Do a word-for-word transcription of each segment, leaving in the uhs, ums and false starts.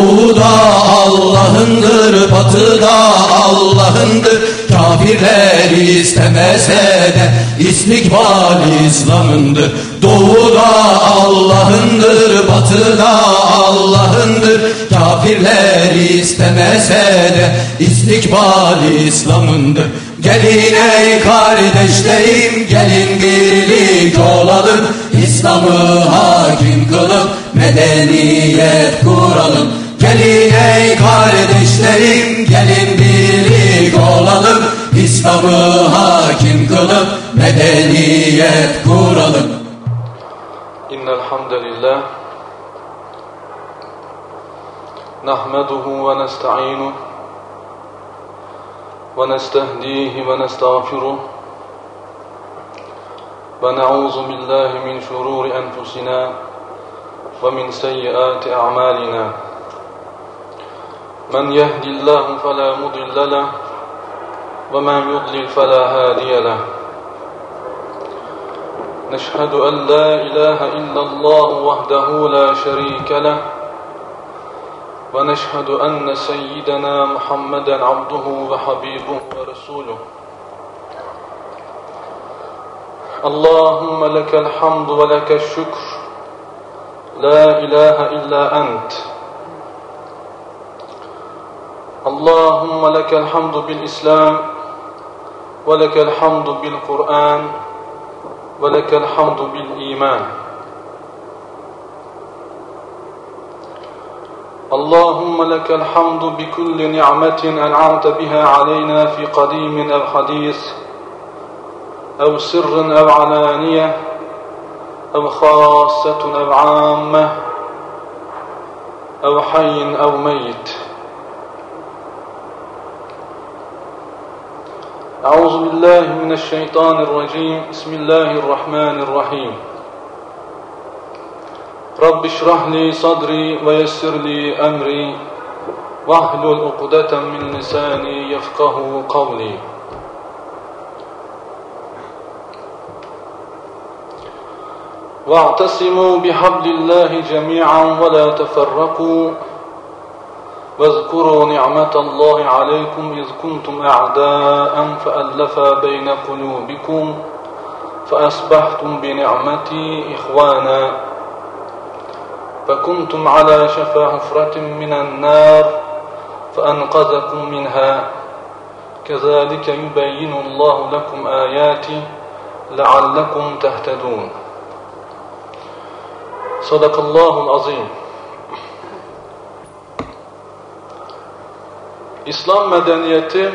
Doğuda Allah'ındır, batıda Allah'ındır. Kafirler istemese de istikbal İslam'ındır. Doğuda Allah'ındır, batıda Allah'ındır. Kafirler istemese de istikbal İslam'ındır. Gelin ey kardeşlerim, gelin birlik olalım. İslam'ı hakim kılıp medeniyet kuralım. Gelin ey kardeşlerim, gelin birlik olalım. İslam'ı hakim kılıp medeniyet kuralım. İnnel hamdelillah nahmeduhu ve nesta'inuhu ve nestehdihi ve nestağfiruh ve na'uzu billahi min şururi enfusina ve min seyyiati a'malina. Men yehdillahu fela mudille leh ve men yudlil fela hadiye leh. Neşhedü en la ilahe illallah vahdehu la şerike leh ve neşhedü enne seyyidena Muhammeden abduhu ve habibuhu ve resuluhu. Allahümme lekel hamdu ve lekel şükr. La ilahe illa ent. Allahümme lekel hamdu bil İslam ve lekel hamdu bil Kur'an ve lekel hamdu bil iman. Allahümme lekel hamdu bi kulli ni'metin en'amte biha aleyna fi kadimin ev hadis ev sirrin ev alaniye ev khassetun ev amme ev hayyin ev meyyit. Euzu billahi mineşşeytanirracim. Bismillahirrahmanirrahim. Rabbi şrah li sadri ve yessir li emri vahlul ukdeten min lisani yefkahu kavli. Ve'tasimu bihablillahi cemi'an ve la teferraku. واذكروا نعمة الله عليكم إذ كنتم أعداء فألف بين قلوبكم فأصبحتم بنعمتي إخوانا فكنتم على شفا حفرة من النار فأنقذكم منها كذلك يبين الله لكم آياته لعلكم تهتدون. صدق الله العظيم. İslam medeniyeti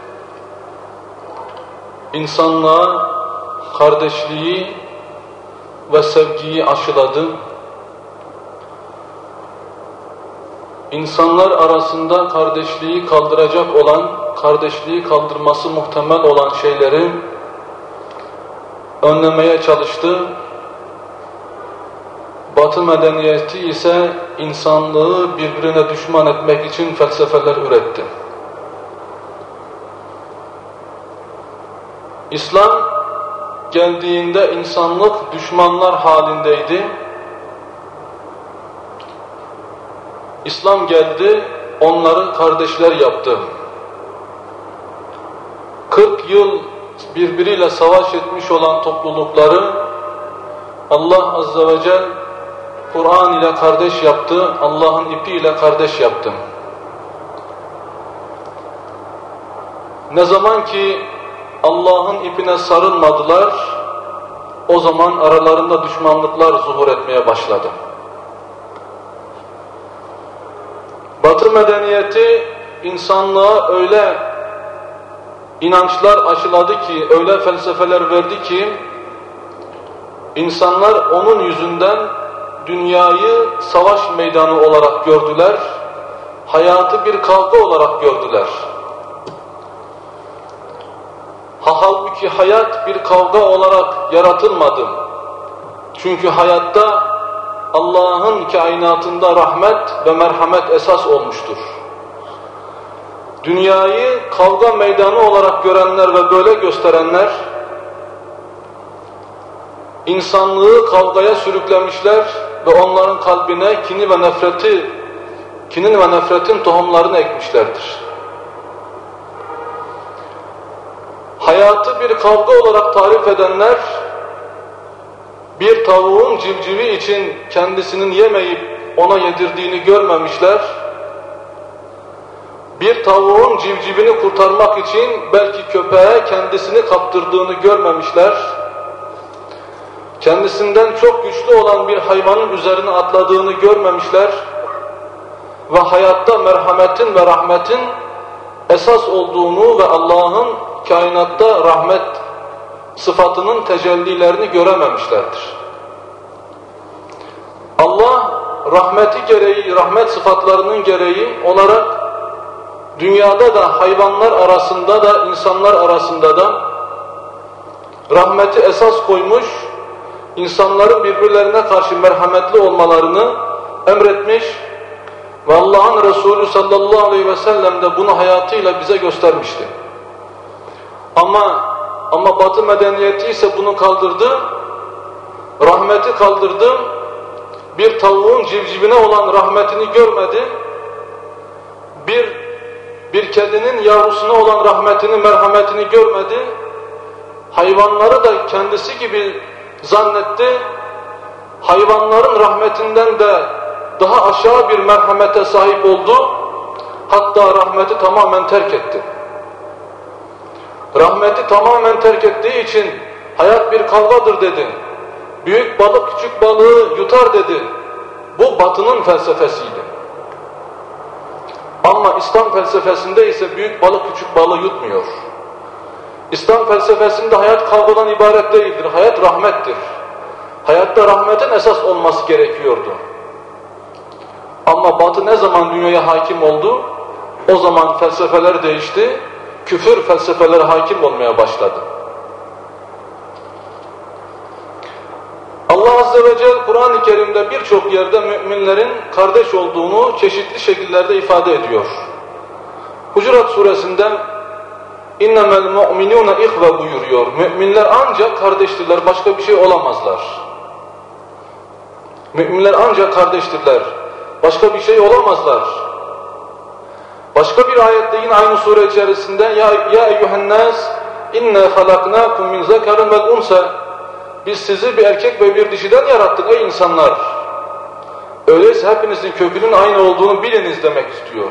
insanlığa kardeşliği ve sevgiyi aşıladı. İnsanlar arasında kardeşliği kaldıracak olan, kardeşliği kaldırması muhtemel olan şeyleri önlemeye çalıştı. Batı medeniyeti ise insanlığı birbirine düşman etmek için felsefeler üretti. İslam geldiğinde insanlık düşmanlar halindeydi. İslam geldi, onları kardeşler yaptı. kırk yıl birbiriyle savaş etmiş olan toplulukları Allah Azze ve Celle Kur'an ile kardeş yaptı, Allah'ın ipi ile kardeş yaptı. Ne zaman ki Allah'ın ipine sarılmadılar, o zaman aralarında düşmanlıklar zuhur etmeye başladı. Batı medeniyeti insanlığa öyle inançlar aşıladı ki, öyle felsefeler verdi ki, insanlar onun yüzünden dünyayı savaş meydanı olarak gördüler, hayatı bir kavga olarak gördüler. Halbuki hayat bir kavga olarak yaratılmadı. Çünkü hayatta Allah'ın kainatında rahmet ve merhamet esas olmuştur. Dünyayı kavga meydanı olarak görenler ve böyle gösterenler, insanlığı kavgaya sürüklemişler ve onların kalbine kini ve nefreti kinin ve nefretin tohumlarını ekmişlerdir. Hayatı bir kavga olarak tarif edenler, bir tavuğun civcivi için kendisinin yemeyip ona yedirdiğini görmemişler, bir tavuğun civcivini kurtarmak için belki köpeğe kendisini kaptırdığını görmemişler, kendisinden çok güçlü olan bir hayvanın üzerine atladığını görmemişler ve hayatta merhametin ve rahmetin esas olduğunu ve Allah'ın kainatta rahmet sıfatının tecellilerini görememişlerdir. Allah rahmeti gereği, rahmet sıfatlarının gereği olarak dünyada da hayvanlar arasında da insanlar arasında da rahmeti esas koymuş, insanların birbirlerine karşı merhametli olmalarını emretmiş ve Allah'ın Resulü sallallahu aleyhi ve sellem de bunu hayatıyla bize göstermişti. Ama ama Batı medeniyeti ise bunu kaldırdı, rahmeti kaldırdı, bir tavuğun civcivine olan rahmetini görmedi, bir bir kedinin yavrusuna olan rahmetini, merhametini görmedi, hayvanları da kendisi gibi zannetti, hayvanların rahmetinden de daha aşağı bir merhamete sahip oldu, hatta rahmeti tamamen terk etti. Rahmeti tamamen terk ettiği için hayat bir kavgadır dedi. Büyük balık küçük balığı yutar dedi. Bu Batı'nın felsefesiydi. Ama İslam felsefesinde ise büyük balık küçük balığı yutmuyor. İslam felsefesinde hayat kavgadan ibaret değildir. Hayat rahmettir. Hayatta rahmetin esas olması gerekiyordu. Ama Batı ne zaman dünyaya hakim oldu? O zaman felsefeler değişti. Küfür felsefelere hakim olmaya başladı. Allah Azze ve Celle Kur'an-ı Kerim'de birçok yerde müminlerin kardeş olduğunu çeşitli şekillerde ifade ediyor. Hucurat suresinde İnnemel mu'minûne ihve buyuruyor. Müminler ancak kardeştirler, başka bir şey olamazlar. Müminler ancak kardeştirler, başka bir şey olamazlar. Başka bir ayette yine aynı sure içerisinde ya ya eyyuhennâs inna halaknâkum min zekarin vel unsa, biz sizi bir erkek ve bir dişiden yarattık ey insanlar. Öyleyse hepinizin kökünün aynı olduğunu biliniz demek istiyor.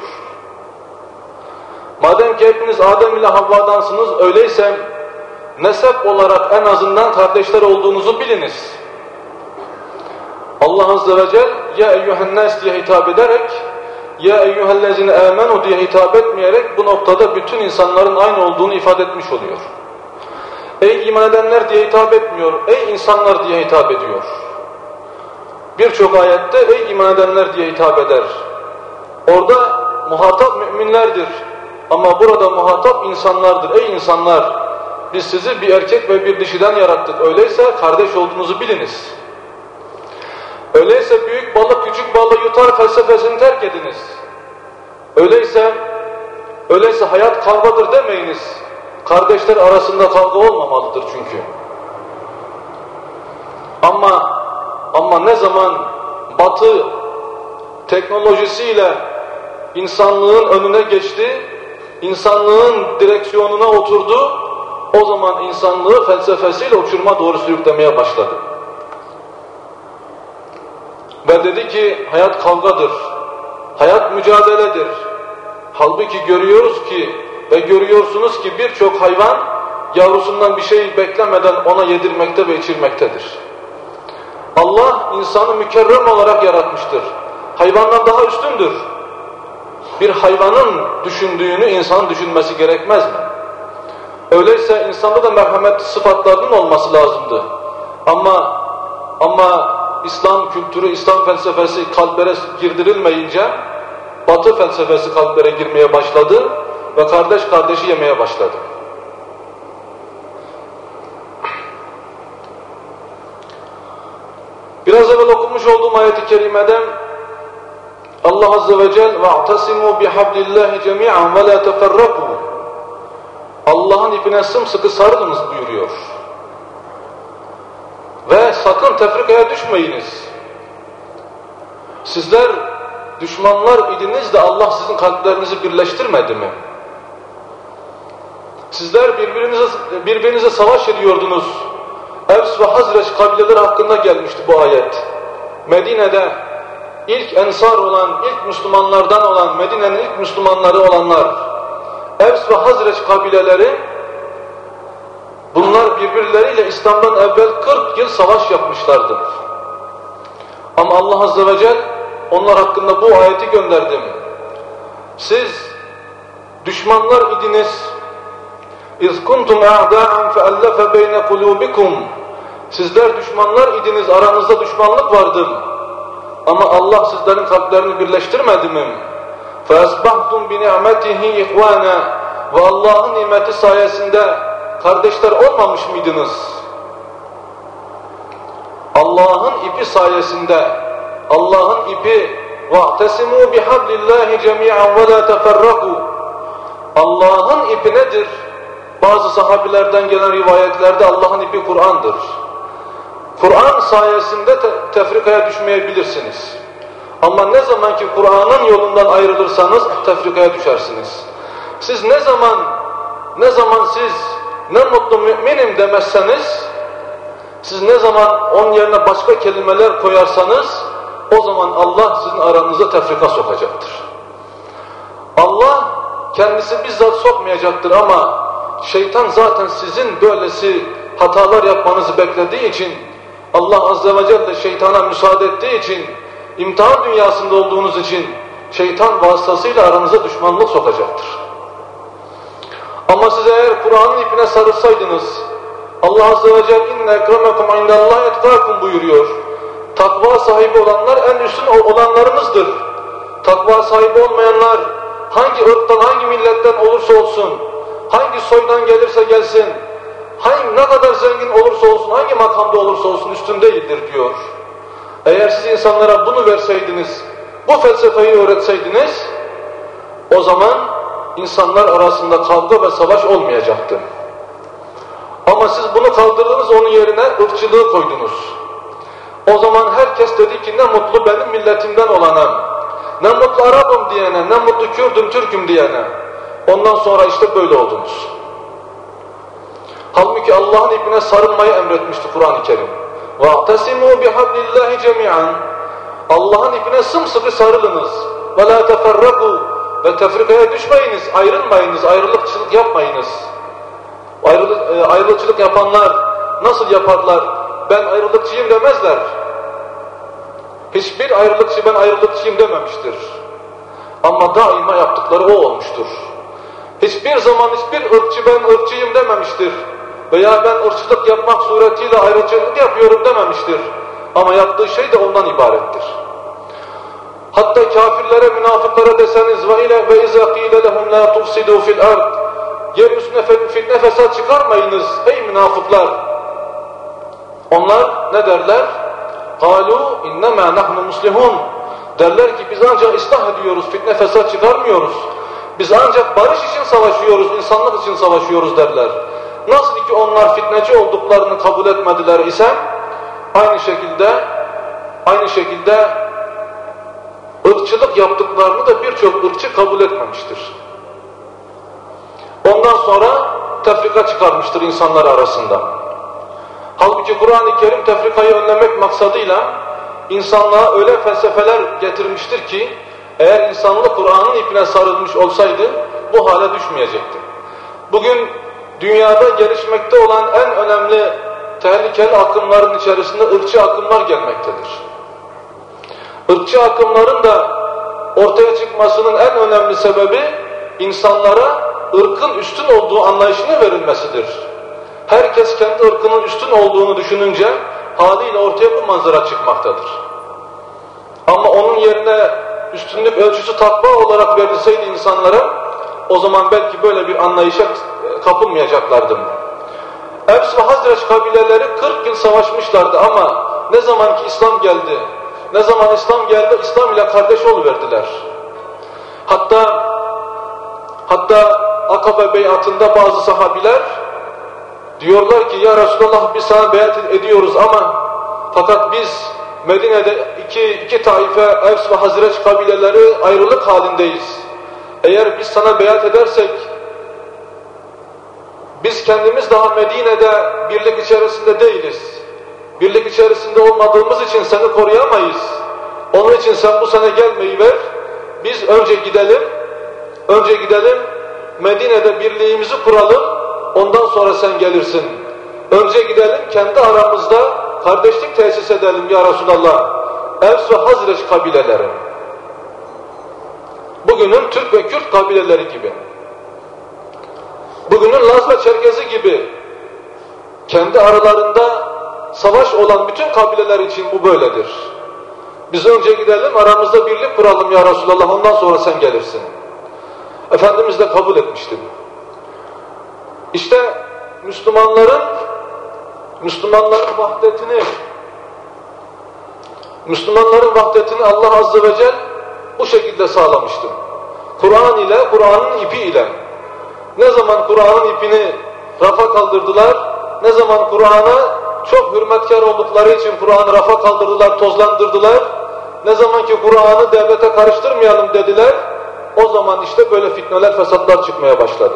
Madem ki hepiniz Adem ile Havva'dansınız, öyleyse nesep olarak en azından kardeşler olduğunuzu biliniz. Allah Azze ve Celle ya eyyuhennâs diye hitap ederek, ya eyyühellezine amenu diye hitap etmeyerek bu noktada bütün insanların aynı olduğunu ifade etmiş oluyor. Ey iman edenler diye hitap etmiyor, ey insanlar diye hitap ediyor. Birçok ayette ey iman edenler diye hitap eder. Orada muhatap müminlerdir ama burada muhatap insanlardır. Ey insanlar, biz sizi bir erkek ve bir dişiden yarattık, öyleyse kardeş olduğunuzu biliniz. Öyleyse büyük balık küçük balığı yutar felsefesini terk ediniz. Öyleyse, öyleyse hayat kavgadır demeyiniz. Kardeşler arasında kavga olmamalıdır çünkü. Ama ama ne zaman Batı teknolojisiyle insanlığın önüne geçti, insanlığın direksiyonuna oturdu, o zaman insanlığı felsefesiyle uçuruma doğru sürüklemeye başladı. Ve dedi ki hayat kavgadır, hayat mücadeledir. Halbuki görüyoruz ki ve görüyorsunuz ki birçok hayvan yavrusundan bir şey beklemeden ona yedirmekte ve içirmektedir. Allah insanı mükerrem olarak yaratmıştır. Hayvandan daha üstündür. Bir hayvanın düşündüğünü insanın düşünmesi gerekmez mi? Öyleyse insanda da merhamet sıfatlarının olması lazımdı. Ama ama İslam kültürü, İslam felsefesi kalplere girdirilmeyince Batı felsefesi kalplere girmeye başladı ve kardeş kardeşi yemeye başladı. Biraz evvel okumuş olduğum ayet-i kerimede Allah Azze ve Celle وَاَعْتَسِمُوا بِحَبْلِ اللّٰهِ جَمِيعًا وَلَا تَفَرَّقُوا, Allah'ın ipine sımsıkı sarılınız buyuruyor. Ve sakın tefrikaya düşmeyiniz. Sizler düşmanlar idiniz de Allah sizin kalplerinizi birleştirmedi mi? Sizler birbirinize, birbirinize savaş ediyordunuz. Evs ve Hazreç kabileleri hakkında gelmişti bu ayet. Medine'de ilk ensar olan, ilk Müslümanlardan olan, Medine'nin ilk Müslümanları olanlar, Evs ve Hazreç kabileleri, bunlar birbirleriyle İslam'dan evvel kırk yıl savaş yapmışlardı. Ama Allah Azze ve Celle onlar hakkında bu ayeti gönderdim. Siz düşmanlar idiniz. İz kuntum a'da'an fe'allafe beyne kulubikum. Sizler düşmanlar idiniz, aranızda düşmanlık vardı. Ama Allah sizlerin kalplerini birleştirmedi mi? فَاَسْبَحْتُمْ بِنِعْمَتِهِ اِخْوَانًا. Ve Allah'ın nimeti sayesinde kardeşler olmamış mıydınız? Allah'ın ipi sayesinde, Allah'ın ipi وَاَعْتَسِمُوا بِحَبْلِ اللّٰهِ جَمِيعًا وَلَا تَفَرَّقُوا. Allah'ın ipi nedir? Bazı sahabilerden gelen rivayetlerde Allah'ın ipi Kur'an'dır. Kur'an sayesinde te tefrikaya düşmeyebilirsiniz. Ama ne zaman ki Kur'an'ın yolundan ayrılırsanız tefrikaya düşersiniz. Siz ne zaman, ne zaman siz ne mutlu müminim demezseniz, siz ne zaman onun yerine başka kelimeler koyarsanız, o zaman Allah sizin aranıza tefrika sokacaktır. Allah kendisi bizzat sokmayacaktır ama şeytan zaten sizin böylesi hatalar yapmanızı beklediği için, Allah Azze ve Celle şeytana müsaade ettiği için, imtihan dünyasında olduğunuz için şeytan vasıtasıyla aranıza düşmanlık sokacaktır. Ama siz eğer Kur'an'ın ipine sarılsaydınız, Allah Azze ve Celle inne ekremekum indallahi etkakum buyuruyor. Takva sahibi olanlar en üstün olanlarınızdır. Takva sahibi olmayanlar hangi ırktan, hangi milletten olursa olsun, hangi soydan gelirse gelsin, hangi ne kadar zengin olursa olsun, hangi makamda olursa olsun üstün değildir diyor. Eğer siz insanlara bunu verseydiniz, bu felsefeyi öğretseydiniz, o zaman insanlar arasında kavga ve savaş olmayacaktı. Ama siz bunu kaldırdınız, onun yerine ırkçılığı koydunuz. O zaman herkes dedi ki ne mutlu benim milletimden olana, ne mutlu Arap'ım diyene, ne mutlu Kürdüm, Türk'üm diyene. Ondan sonra işte böyle oldunuz. Halbuki Allah'ın ipine sarılmayı emretmişti Kur'an-ı Kerim. وَاَعْتَسِمُوا بِحَبْلِ اللّٰهِ جَمِيعًا. Allah'ın ipine sımsıkı sarılınız. وَلَا تَفَرَّقُوا. Ve tefrikaya düşmeyiniz, ayrılmayınız, ayrılıkçılık yapmayınız. Ayrılık, e, ayrılıkçılık yapanlar nasıl yaparlar? Ben ayrılıkçıyım demezler. Hiçbir ayrılıkçı ben ayrılıkçıyım dememiştir. Ama daima yaptıkları o olmuştur. Hiçbir zaman hiçbir ırkçı ben ırkçıyım dememiştir. Veya ben ırkçılık yapmak suretiyle ayrıcalık yapıyorum dememiştir. Ama yaptığı şey de ondan ibarettir. Hatta kafirlere, münafıklara deseniz ve ile ve izâ qîle lehum lâ tufsidû fil ard. Yeryüzüne fitne fesat çıkarmayınız ey münafıklar. Onlar ne derler? قَالُوا اِنَّمَا نَحْنُ مُسْلِحُونَ. Derler ki biz ancak ıslah ediyoruz, fitne fesat çıkarmıyoruz. Biz ancak barış için savaşıyoruz, insanlık için savaşıyoruz derler. Nasıl ki onlar fitneci olduklarını kabul etmediler ise, aynı şekilde, aynı şekilde ırkçılık yaptıklarını da birçok ırkçı kabul etmemiştir. Ondan sonra tefrika çıkarmıştır insanlar arasında. Halbuki Kur'an-ı Kerim tefrikayı önlemek maksadıyla insanlığa öyle felsefeler getirmiştir ki, eğer insanlık Kur'an'ın ipine sarılmış olsaydı bu hale düşmeyecekti. Bugün dünyada gelişmekte olan en önemli tehlikeli akımların içerisinde ırkçı akımlar gelmektedir. Irkçı akımların da ortaya çıkmasının en önemli sebebi insanlara ırkın üstün olduğu anlayışını verilmesidir. Herkes kendi ırkının üstün olduğunu düşününce haliyle ortaya bu manzara çıkmaktadır. Ama onun yerine üstünlük ölçüsü takva olarak verilseydi insanlara, o zaman belki böyle bir anlayışa kapılmayacaklardı. Evs ve Hazreç kabileleri kırk yıl savaşmışlardı ama ne zaman ki İslam geldi, ne zaman İslam geldi, İslam ile kardeş oluverdiler. Hatta hatta Akabe beyatında bazı sahabiler diyorlar ki ya Resulallah biz sana beyat ediyoruz ama fakat biz Medine'de iki, iki taife Evs ve Hazreç kabileleri ayrılık halindeyiz. Eğer biz sana beyat edersek, biz kendimiz daha Medine'de birlik içerisinde değiliz. Birlik içerisinde olmadığımız için seni koruyamayız. Onun için sen bu sene gelmeyi ver. Biz önce gidelim, önce gidelim, Medine'de birliğimizi kuralım, ondan sonra sen gelirsin. Önce gidelim, kendi aramızda kardeşlik tesis edelim ya Resulallah. Evs ve Hazreç kabileleri. Bugünün Türk ve Kürt kabileleri gibi. Bugünün Laz ve Çerkezi gibi kendi aralarında savaş olan bütün kabileler için bu böyledir. Biz önce gidelim, aramızda birlik kuralım ya Resulallah, ondan sonra sen gelirsin. Efendimiz de kabul etmişti. İşte Müslümanların Müslümanların vahdetini Müslümanların vahdetini Allah Azze ve Celle bu şekilde sağlamıştır. Kur'an ile, Kur'an'ın ipi ile. Ne zaman Kur'an'ın ipini rafa kaldırdılar, ne zaman Kur'an'a çok hürmetkar oldukları için Kur'an'ı rafa kaldırdılar, tozlandırdılar, ne zaman ki Kur'an'ı devlete karıştırmayalım dediler, o zaman işte böyle fitneler, fesatlar çıkmaya başladı.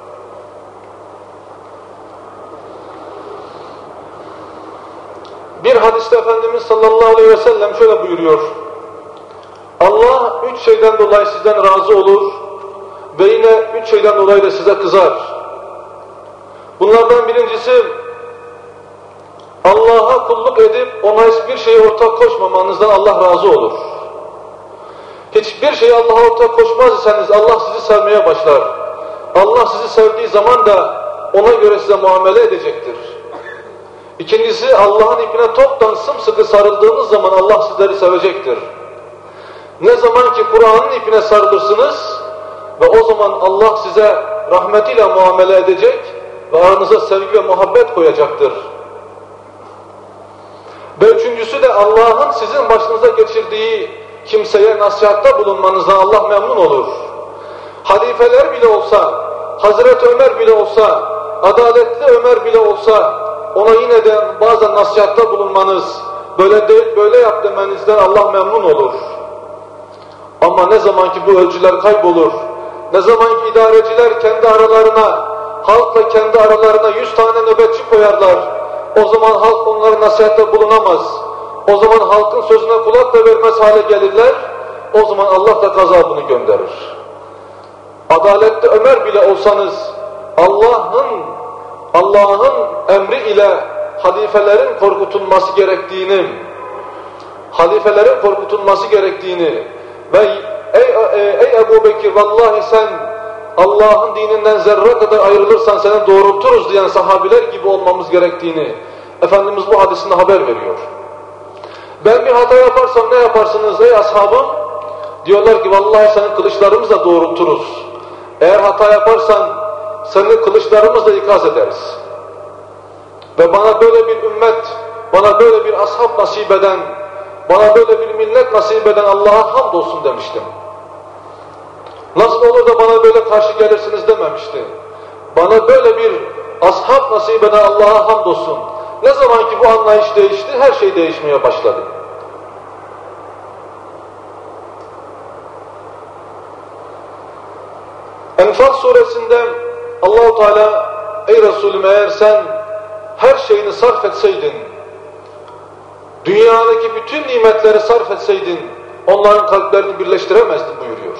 Bir hadiste Efendimiz sallallahu aleyhi ve sellem şöyle buyuruyor: Allah üç şeyden dolayı sizden razı olur ve yine üç şeyden dolayı da size kızar. Bunlardan birincisi, Allah'a kulluk edip ona hiçbir şeye ortak koşmamanızdan Allah razı olur. Hiçbir şeye Allah'a ortak koşmaz iseniz Allah sizi sevmeye başlar. Allah sizi sevdiği zaman da ona göre size muamele edecektir. İkincisi, Allah'ın ipine toptan sımsıkı sarıldığınız zaman Allah sizleri sevecektir. Ne zaman ki Kur'an'ın ipine sarılırsınız ve o zaman Allah size rahmetiyle muamele edecek ve aranıza sevgi ve muhabbet koyacaktır. Ve üçüncüsü de Allah'ın sizin başınıza geçirdiği kimseye nasihatta bulunmanızdan Allah memnun olur. Halifeler bile olsa, Hazreti Ömer bile olsa, adaletli Ömer bile olsa, ona yine de bazen nasihatta bulunmanız, böyle değil, böyle yap demenizden Allah memnun olur. Ama ne zaman ki bu ölçüler kaybolur, ne zaman ki idareciler kendi aralarına, halkla kendi aralarına yüz tane nöbetçi koyarlar, o zaman halk onlara nasihatta bulunamaz. O zaman halkın sözüne kulak da vermez hale gelirler, o zaman Allah da gazabını gönderir. Adaletli Ömer bile olsanız, Allah'ın Allah'ın emri ile halifelerin korkutulması gerektiğini, halifelerin korkutulması gerektiğini ve ey, ey, ey Ebu Bekir, vallahi sen Allah'ın dininden zerre kadar ayrılırsan seni doğrulturuz diyen sahabiler gibi olmamız gerektiğini Efendimiz bu hadisinde haber veriyor. Ben bir hata yaparsam ne yaparsınız ey ashabım? Diyorlar ki vallahi seni kılıçlarımızla doğrulturuz. Eğer hata yaparsan seni kılıçlarımızla ikaz ederiz. Ve bana böyle bir ümmet, bana böyle bir ashab nasip eden, bana böyle bir millet nasip eden Allah'a hamdolsun demiştim. Nasıl olur da bana böyle karşı gelirsiniz dememişti. Bana böyle bir ashab nasip eden Allah'a hamdolsun. Ne zaman ki bu anlayış değişti, her şey değişmeye başladı. Enfal suresinde Allah-u Teala, ey Resulüm eğer sen her şeyini sarf etseydin, dünyadaki bütün nimetleri sarf etseydin, onların kalplerini birleştiremezdin buyuruyor.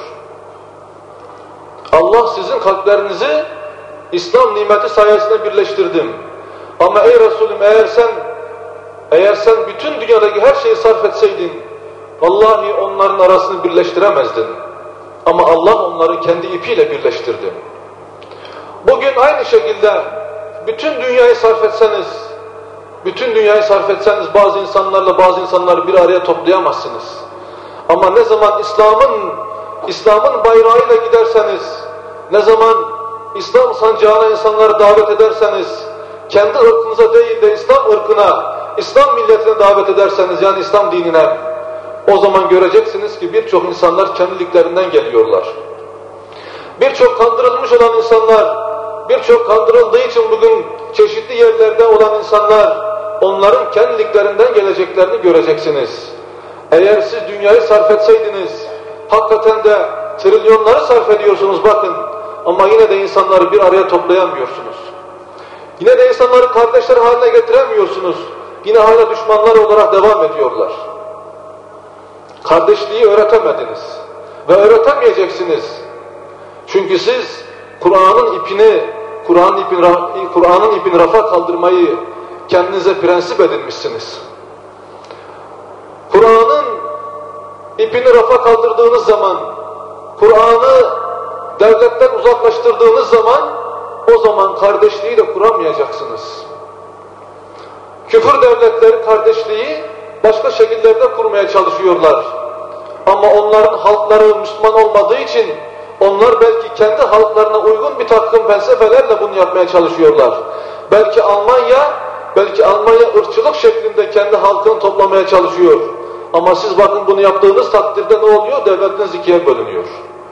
Allah sizin kalplerinizi İslam nimeti sayesinde birleştirdim. Ama ey Resulüm eğer sen eğer sen bütün dünyadaki her şeyi sarf etseydin, vallahi onların arasını birleştiremezdin. Ama Allah onları kendi ipiyle birleştirdi. Bugün aynı şekilde bütün dünyayı sarf etseniz, bütün dünyayı sarf etseniz bazı insanlarla bazı insanları bir araya toplayamazsınız. Ama ne zaman İslam'ın İslam'ın bayrağıyla giderseniz, ne zaman İslam sancağına insanları davet ederseniz, kendi ırkınıza değil de İslam ırkına, İslam milletine davet ederseniz, yani İslam dinine, o zaman göreceksiniz ki birçok insanlar kendiliklerinden geliyorlar. Birçok kandırılmış olan insanlar, birçok kandırıldığı için bugün çeşitli yerlerde olan insanlar, onların kendiliklerinden geleceklerini göreceksiniz. Eğer siz dünyayı sarf etseydiniz, hakikaten de trilyonları sarf ediyorsunuz bakın, ama yine de insanları bir araya toplayamıyorsunuz. Yine de insanları kardeşler haline getiremiyorsunuz. Yine hala düşmanlar olarak devam ediyorlar. Kardeşliği öğretemediniz ve öğretemeyeceksiniz. Çünkü siz Kur'an'ın ipini, Kur'an'ın ipini, Kur'an'ın ipini rafa kaldırmayı kendinize prensip edinmişsiniz. Kur'an'ın ipini rafa kaldırdığınız zaman, Kur'an'ı devletten uzaklaştırdığınız zaman, o zaman kardeşliği de kuramayacaksınız. Küfür devletleri kardeşliği başka şekillerde kurmaya çalışıyorlar. Ama onların halkları Müslüman olmadığı için, onlar belki kendi halklarına uygun bir takım felsefelerle bunu yapmaya çalışıyorlar. Belki Almanya, belki Almanya ırkçılık şeklinde kendi halkını toplamaya çalışıyor. Ama siz bakın bunu yaptığınız takdirde ne oluyor? Devletiniz ikiye bölünüyor.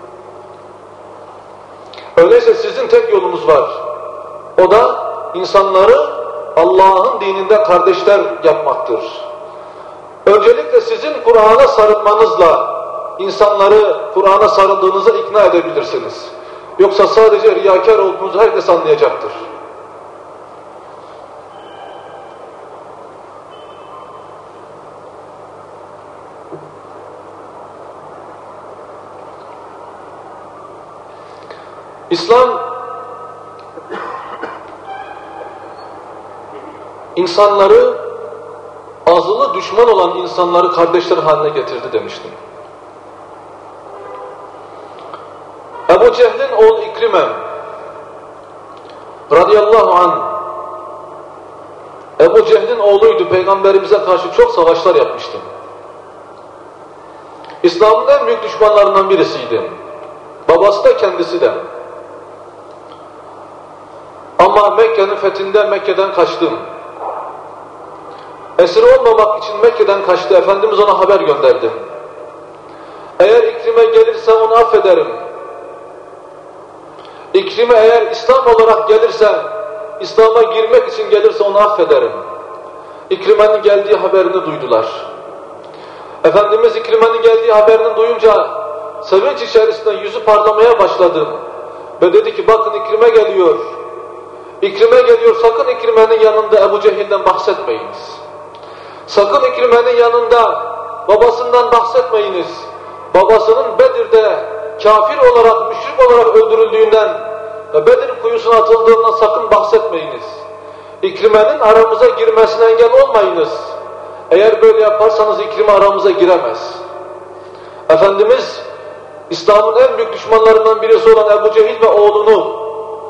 Öyleyse sizin tek yolunuz var. O da insanları Allah'ın dininde kardeşler yapmaktır. Öncelikle sizin Kur'an'a sarılmanızla insanları Kur'an'a sarıldığınıza ikna edebilirsiniz. Yoksa sadece riyakar olduğunuzu herkes anlayacaktır. İslam insanları, azılı düşman olan insanları kardeşler haline getirdi demiştim. Ebu Cehil'in oğlu İkrime radıyallahu anh, Ebu Cehil'in oğluydu, Peygamberimize karşı çok savaşlar yapmıştı. İslam'ın en büyük düşmanlarından birisiydi. Babası da kendisi de. Ama Mekke'nin fethinde Mekke'den kaçtım. Esir olmamak için Mekke'den kaçtı. Efendimiz ona haber gönderdi. Eğer İkrime gelirse onu affederim. İkrime eğer İslam olarak gelirse, İslam'a girmek için gelirse onu affederim. İkrime'nin geldiği haberini duydular. Efendimiz İkrime'nin geldiği haberini duyunca sevinç içerisinde yüzü parlamaya başladı. Ve dedi ki bakın İkrime geliyor. İkrime geliyor, sakın İkrime'nin yanında Ebu Cehil'den bahsetmeyiniz. Sakın İkrime'nin yanında babasından bahsetmeyiniz. Babasının Bedir'de kafir olarak, müşrik olarak öldürüldüğünden ve Bedir kuyusuna atıldığından sakın bahsetmeyiniz. İkrime'nin aramıza girmesine engel olmayınız. Eğer böyle yaparsanız İkrime aramıza giremez. Efendimiz, İslam'ın en büyük düşmanlarından birisi olan Ebu Cehil ve oğlunu,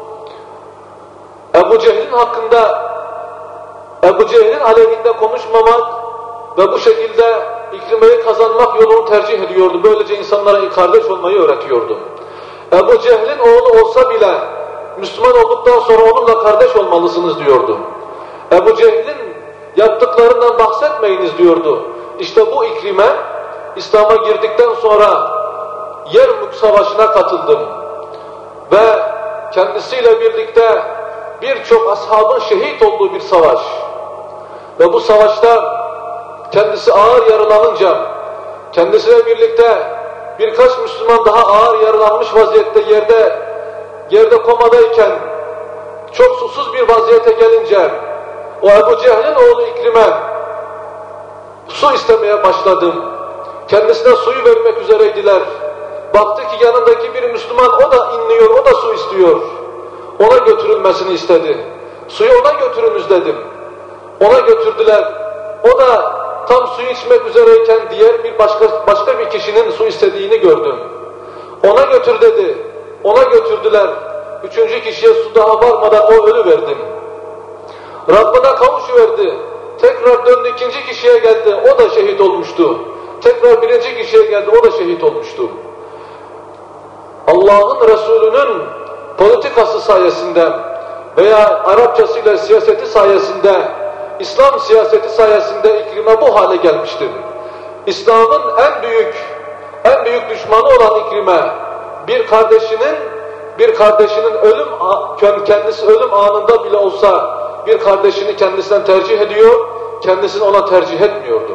Ebu Cehil'in hakkında, Ebu Cehil'in aleyhinde konuşmamak ve bu şekilde İkrime'yi kazanmak yolunu tercih ediyordu. Böylece insanlara kardeş olmayı öğretiyordu. Ebu Cehil'in oğlu olsa bile Müslüman olduktan sonra onunla kardeş olmalısınız diyordu. Ebu Cehil'in yaptıklarından bahsetmeyiniz diyordu. İşte bu İkrime, İslam'a girdikten sonra Yermük Savaşı'na katıldım. Ve kendisiyle birlikte birçok ashabın şehit olduğu bir savaş. Ve bu savaşta kendisi ağır yaralanınca, kendisiyle birlikte birkaç Müslüman daha ağır yaralanmış vaziyette yerde, yerde komadayken, çok susuz bir vaziyete gelince, o Ebu Cehil'in oğlu İkrime su istemeye başladı. Kendisine suyu vermek üzereydiler. Baktı ki yanındaki bir Müslüman, o da inliyor, o da su istiyor. Ona götürülmesini istedi. Suyu ona götürünüz dedim. Ona götürdüler. O da tam suyu içmek üzereyken diğer bir başka başka bir kişinin su istediğini gördü. Ona götür dedi. Ona götürdüler. Üçüncü kişiye su daha varmadan o ölüverdi. Rabbine kavuşuverdi. Tekrar döndü, ikinci kişiye geldi. O da şehit olmuştu. Tekrar birinci kişiye geldi. O da şehit olmuştu. Allah'ın Resulü'nün politikası sayesinde veya Arapçasıyla siyaseti sayesinde, İslam siyaseti sayesinde İkrime bu hale gelmiştir. İslam'ın en büyük, en büyük düşmanı olan İkrime, bir kardeşinin, bir kardeşinin ölüm, kendisi ölüm anında bile olsa bir kardeşini kendisinden tercih ediyor, kendisini ona tercih etmiyordu.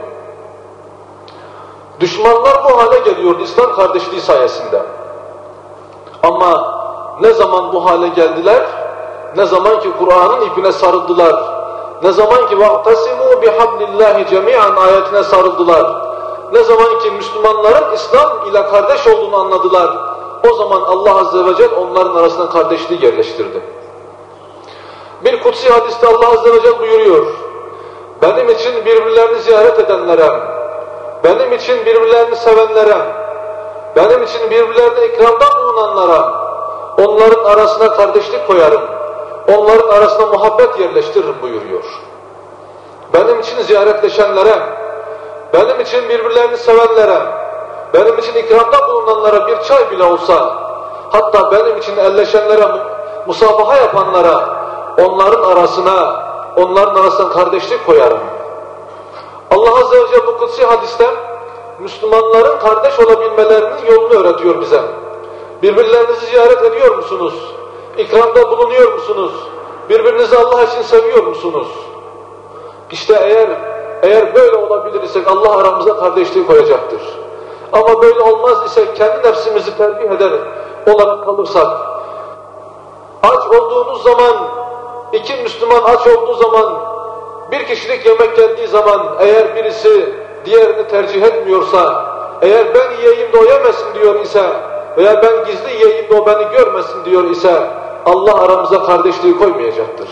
Düşmanlar bu hale geliyordu İslam kardeşliği sayesinde. Ama ne zaman bu hale geldiler? Ne zaman ki Kur'an'ın ipine sarıldılar, ne zaman ki وَاَعْتَسِمُوا بِحَبْلِ اللّٰهِ جَمِيعًا ayetine sarıldılar, ne zaman ki Müslümanların İslam ile kardeş olduğunu anladılar, o zaman Allah Azze ve Celle onların arasında kardeşliği yerleştirdi. Bir kutsi hadiste Allah Azze ve Celle buyuruyor, benim için birbirlerini ziyaret edenlere, benim için birbirlerini sevenlere, benim için birbirlerine ikramda bulunanlara, onların arasına kardeşlik koyarım, onların arasına muhabbet yerleştiririm buyuruyor. Benim için ziyaretleşenlere, benim için birbirlerini sevenlere, benim için ikramda bulunanlara bir çay bile olsa, hatta benim için elleşenlere, musafaha yapanlara, onların arasına, onların arasına kardeşlik koyarım. Allah Azze ve Celle bu kutsi hadiste Müslümanların kardeş olabilmelerinin yolunu öğretiyor bize. Birbirlerinizi ziyaret ediyor musunuz? İkramda bulunuyor musunuz? Birbirinizi Allah için seviyor musunuz? İşte eğer eğer böyle olabilir isek Allah aramıza kardeşliği koyacaktır. Ama böyle olmaz isek, kendi nefsimizi terbiye eder olarak kalırsak, aç olduğumuz zaman, iki Müslüman aç olduğu zaman, bir kişilik yemek geldiği zaman eğer birisi diğerini tercih etmiyorsa, eğer ben yiyeyim de o yemesin diyor ise veya ben gizli yiyeyim de o beni görmesin diyor ise Allah aramıza kardeşliği koymayacaktır.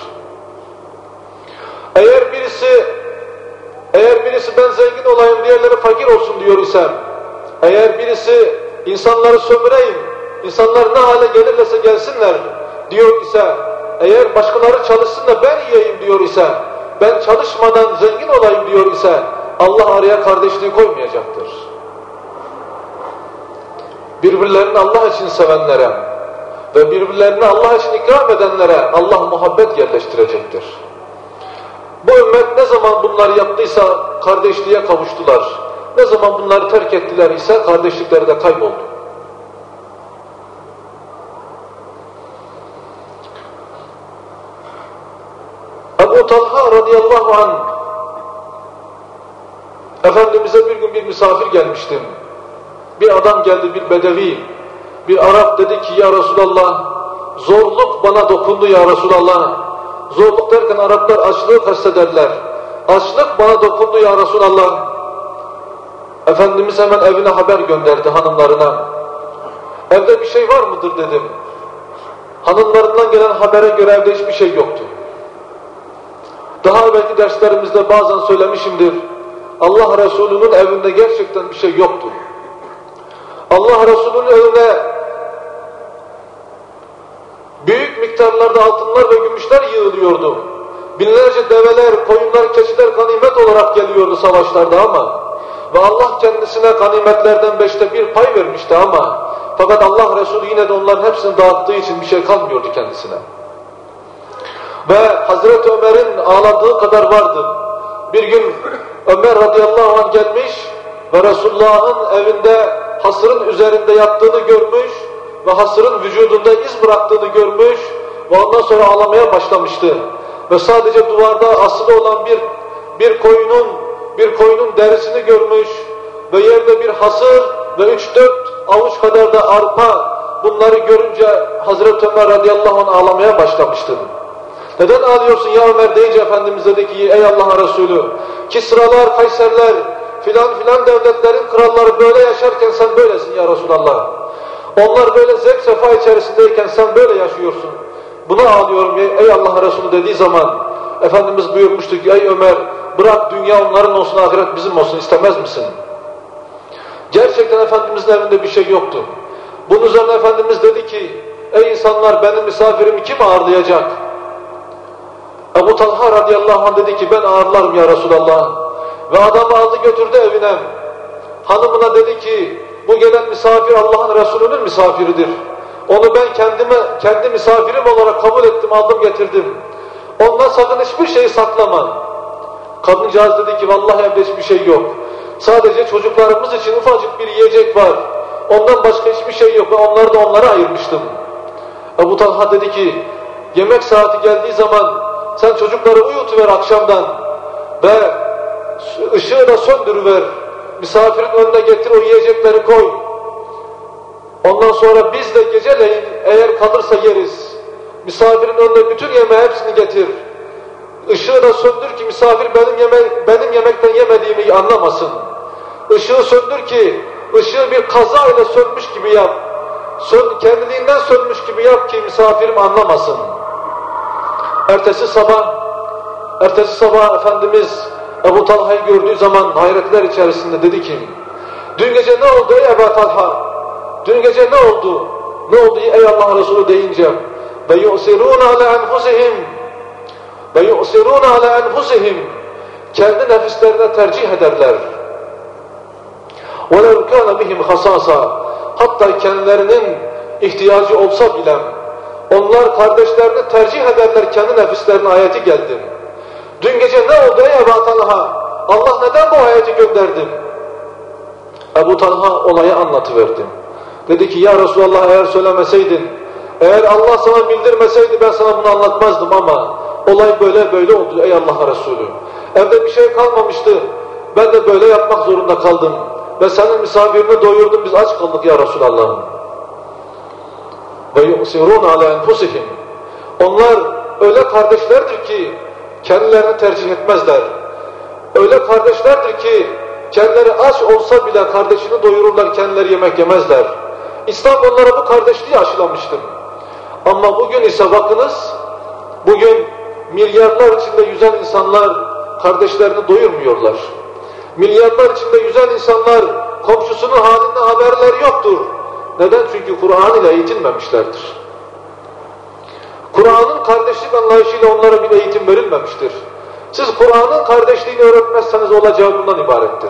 Eğer birisi eğer birisi ben zengin olayım, diğerleri fakir olsun diyor ise, eğer birisi insanları sömüreyim, insanlar ne hale gelirlerse gelsinler diyor ise, eğer başkaları çalışsın da ben yiyeyim diyor ise, ben çalışmadan zengin olayım diyor ise Allah araya kardeşliği koymayacaktır. Birbirlerini Allah için sevenlere ve birbirlerini Allah için ikram edenlere Allah muhabbet yerleştirecektir. Bu ümmet ne zaman bunları yaptıysa kardeşliğe kavuştular. Ne zaman bunları terk ettiler ise kardeşlikleri de kayboldu. Ebu Talha radıyallahu anh Efendimiz'e bir gün bir misafir gelmiştim. Bir adam geldi, bir bedevi, bir Arap, dedi ki ya Resulallah, zorluk bana dokundu ya Resulallah. Zorluk derken Araplar açlığı kastederler. Açlık bana dokundu ya Resulallah. Efendimiz hemen evine haber gönderdi hanımlarına. Evde bir şey var mıdır dedim. Hanımlarından gelen habere göre evde hiçbir şey yoktu. Daha evvelki derslerimizde bazen söylemişimdir. Allah Resulü'nün evinde gerçekten bir şey yoktu. Allah Resulü'nün evine büyük miktarlarda altınlar ve gümüşler yığılıyordu. Binlerce develer, koyunlar, keçiler ganimet olarak geliyordu savaşlarda ama ve Allah kendisine ganimetlerden beşte bir pay vermişti ama fakat Allah Resulü yine de onların hepsini dağıttığı için bir şey kalmıyordu kendisine. Ve Hazreti Ömer'in ağladığı kadar vardı. Bir gün Ömer radıyallahu anh gelmiş ve Resulullah'ın evinde hasırın üzerinde yattığını görmüş ve hasırın vücudunda iz bıraktığını görmüş ve ondan sonra ağlamaya başlamıştı. Ve sadece duvarda asılı olan bir bir koyunun bir koyunun derisini görmüş ve yerde bir hasır ve üç dört avuç kadar da arpa, bunları görünce Hazreti Ömer radıyallahu anh ağlamaya başlamıştı. Neden ağlıyorsun ya Ömer deyince Efendimiz dedi ki ey Allah Resulü, Kisralar, Kayserler, filan filan devletlerin kralları böyle yaşarken sen böylesin ya Resulallah. Onlar böyle zevk sefa içerisindeyken sen böyle yaşıyorsun. Buna ağlıyorum ey Allah Resulü dediği zaman Efendimiz buyurmuştu ki ey Ömer, bırak dünya onların olsun, ahiret bizim olsun, istemez misin? Gerçekten Efendimizin evinde bir şey yoktu. Bunun üzerine Efendimiz dedi ki ey insanlar, benim misafirimi kim ağırlayacak? Ebu Talha radıyallahu anh dedi ki ben ağırlarım ya Resulallah. Ve adamı aldı götürdü evine. Hanımına dedi ki bu gelen misafir Allah'ın Resulü'nün misafiridir. Onu ben kendime, kendi misafirim olarak kabul ettim, aldım getirdim. Ondan sakın hiçbir şeyi saklama. Kadıncağız dedi ki vallahi evde hiçbir şey yok. Sadece çocuklarımız için ufacık bir yiyecek var. Ondan başka hiçbir şey yok ve onları da onlara ayırmıştım. Ebu Talha dedi ki yemek saati geldiği zaman sen çocukları uyutuver akşamdan ve ışığı da söndürüver. Misafirin önüne getir, o yiyecekleri koy. Ondan sonra biz de geceleyin eğer kalırsa yeriz. Misafirin önüne bütün yemeği hepsini getir. Işığı da söndür ki misafir benim, yeme benim yemekten yemediğimi anlamasın. Işığı söndür ki ışığı bir kaza ile sönmüş gibi yap. Sön, kendiliğinden sönmüş gibi yap ki misafirim anlamasın. Ertesi sabah, ertesi sabah Efendimiz Ebu Talha'yı gördüğü zaman hayretler içerisinde dedi ki, dün gece ne oldu ey Ebu Talha? Dün gece ne oldu? Ne oldu ey Allah Resulü deyince, ve yu'sirûne alâ enfusihim ve yu'sirûne alâ enfusihim, kendi nefislerine tercih ederler. وَلَوْ كَانَ بِهِمْ خَصَاصًا, hatta kendilerinin ihtiyacı olsa bile onlar kardeşlerini tercih ederler kendi nefislerine ayeti geldi. Dün gece ne oldu ey Ebu Talha? Allah neden bu ayeti gönderdi? Ebu Talha olayı anlatıverdi. Dedi ki ya Resulallah eğer söylemeseydin, eğer Allah sana bildirmeseydi ben sana bunu anlatmazdım ama olay böyle böyle oldu ey Allah Resulü. Evde bir şey kalmamıştı. Ben de böyle yapmak zorunda kaldım. Ve senin misafirini doyurdum, biz aç kaldık ya Resulallah. Ve yu'sirûne alâ enfusihim. Onlar öyle kardeşlerdir ki kendilerini tercih etmezler. Öyle kardeşlerdir ki kendileri aç olsa bile kardeşini doyururlar, kendileri yemek yemezler. İslam onlara bu kardeşliği aşılamıştır. Ama bugün ise bakınız, bugün milyarlar içinde yüzen insanlar kardeşlerini doyurmuyorlar. Milyarlar içinde yüzen insanlar komşusunun halinden haberleri yoktur. Neden? Çünkü Kur'an ile eğitilmemişlerdir. Kur'an'ın kardeşlik anlayışıyla onlara bir eğitim verilmemiştir. Siz Kur'an'ın kardeşliğini öğretmezseniz olacağı bundan ibarettir.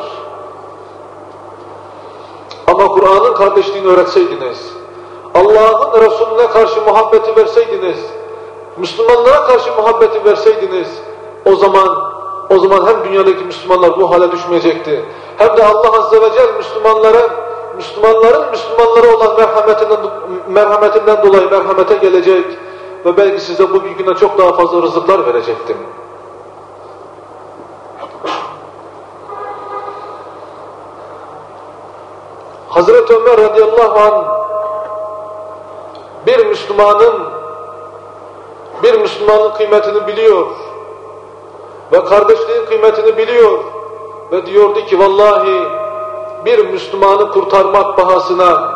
Ama Kur'an'ın kardeşliğini öğretseydiniz, Allah'ın Resulüne karşı muhabbeti verseydiniz, Müslümanlara karşı muhabbeti verseydiniz, o zaman o zaman hem dünyadaki Müslümanlar bu hale düşmeyecekti, hem de Allah Azze ve Celle Müslümanlara, Müslümanların Müslümanlara olan merhametinden, merhametinden dolayı merhamete gelecek ve belki size bugünkünden çok daha fazla rızıklar verecektim. Hazreti Ömer radıyallahu anh bir Müslümanın bir Müslümanın kıymetini biliyor ve kardeşliğin kıymetini biliyor ve diyordu ki vallahi bir Müslümanı kurtarmak pahasına,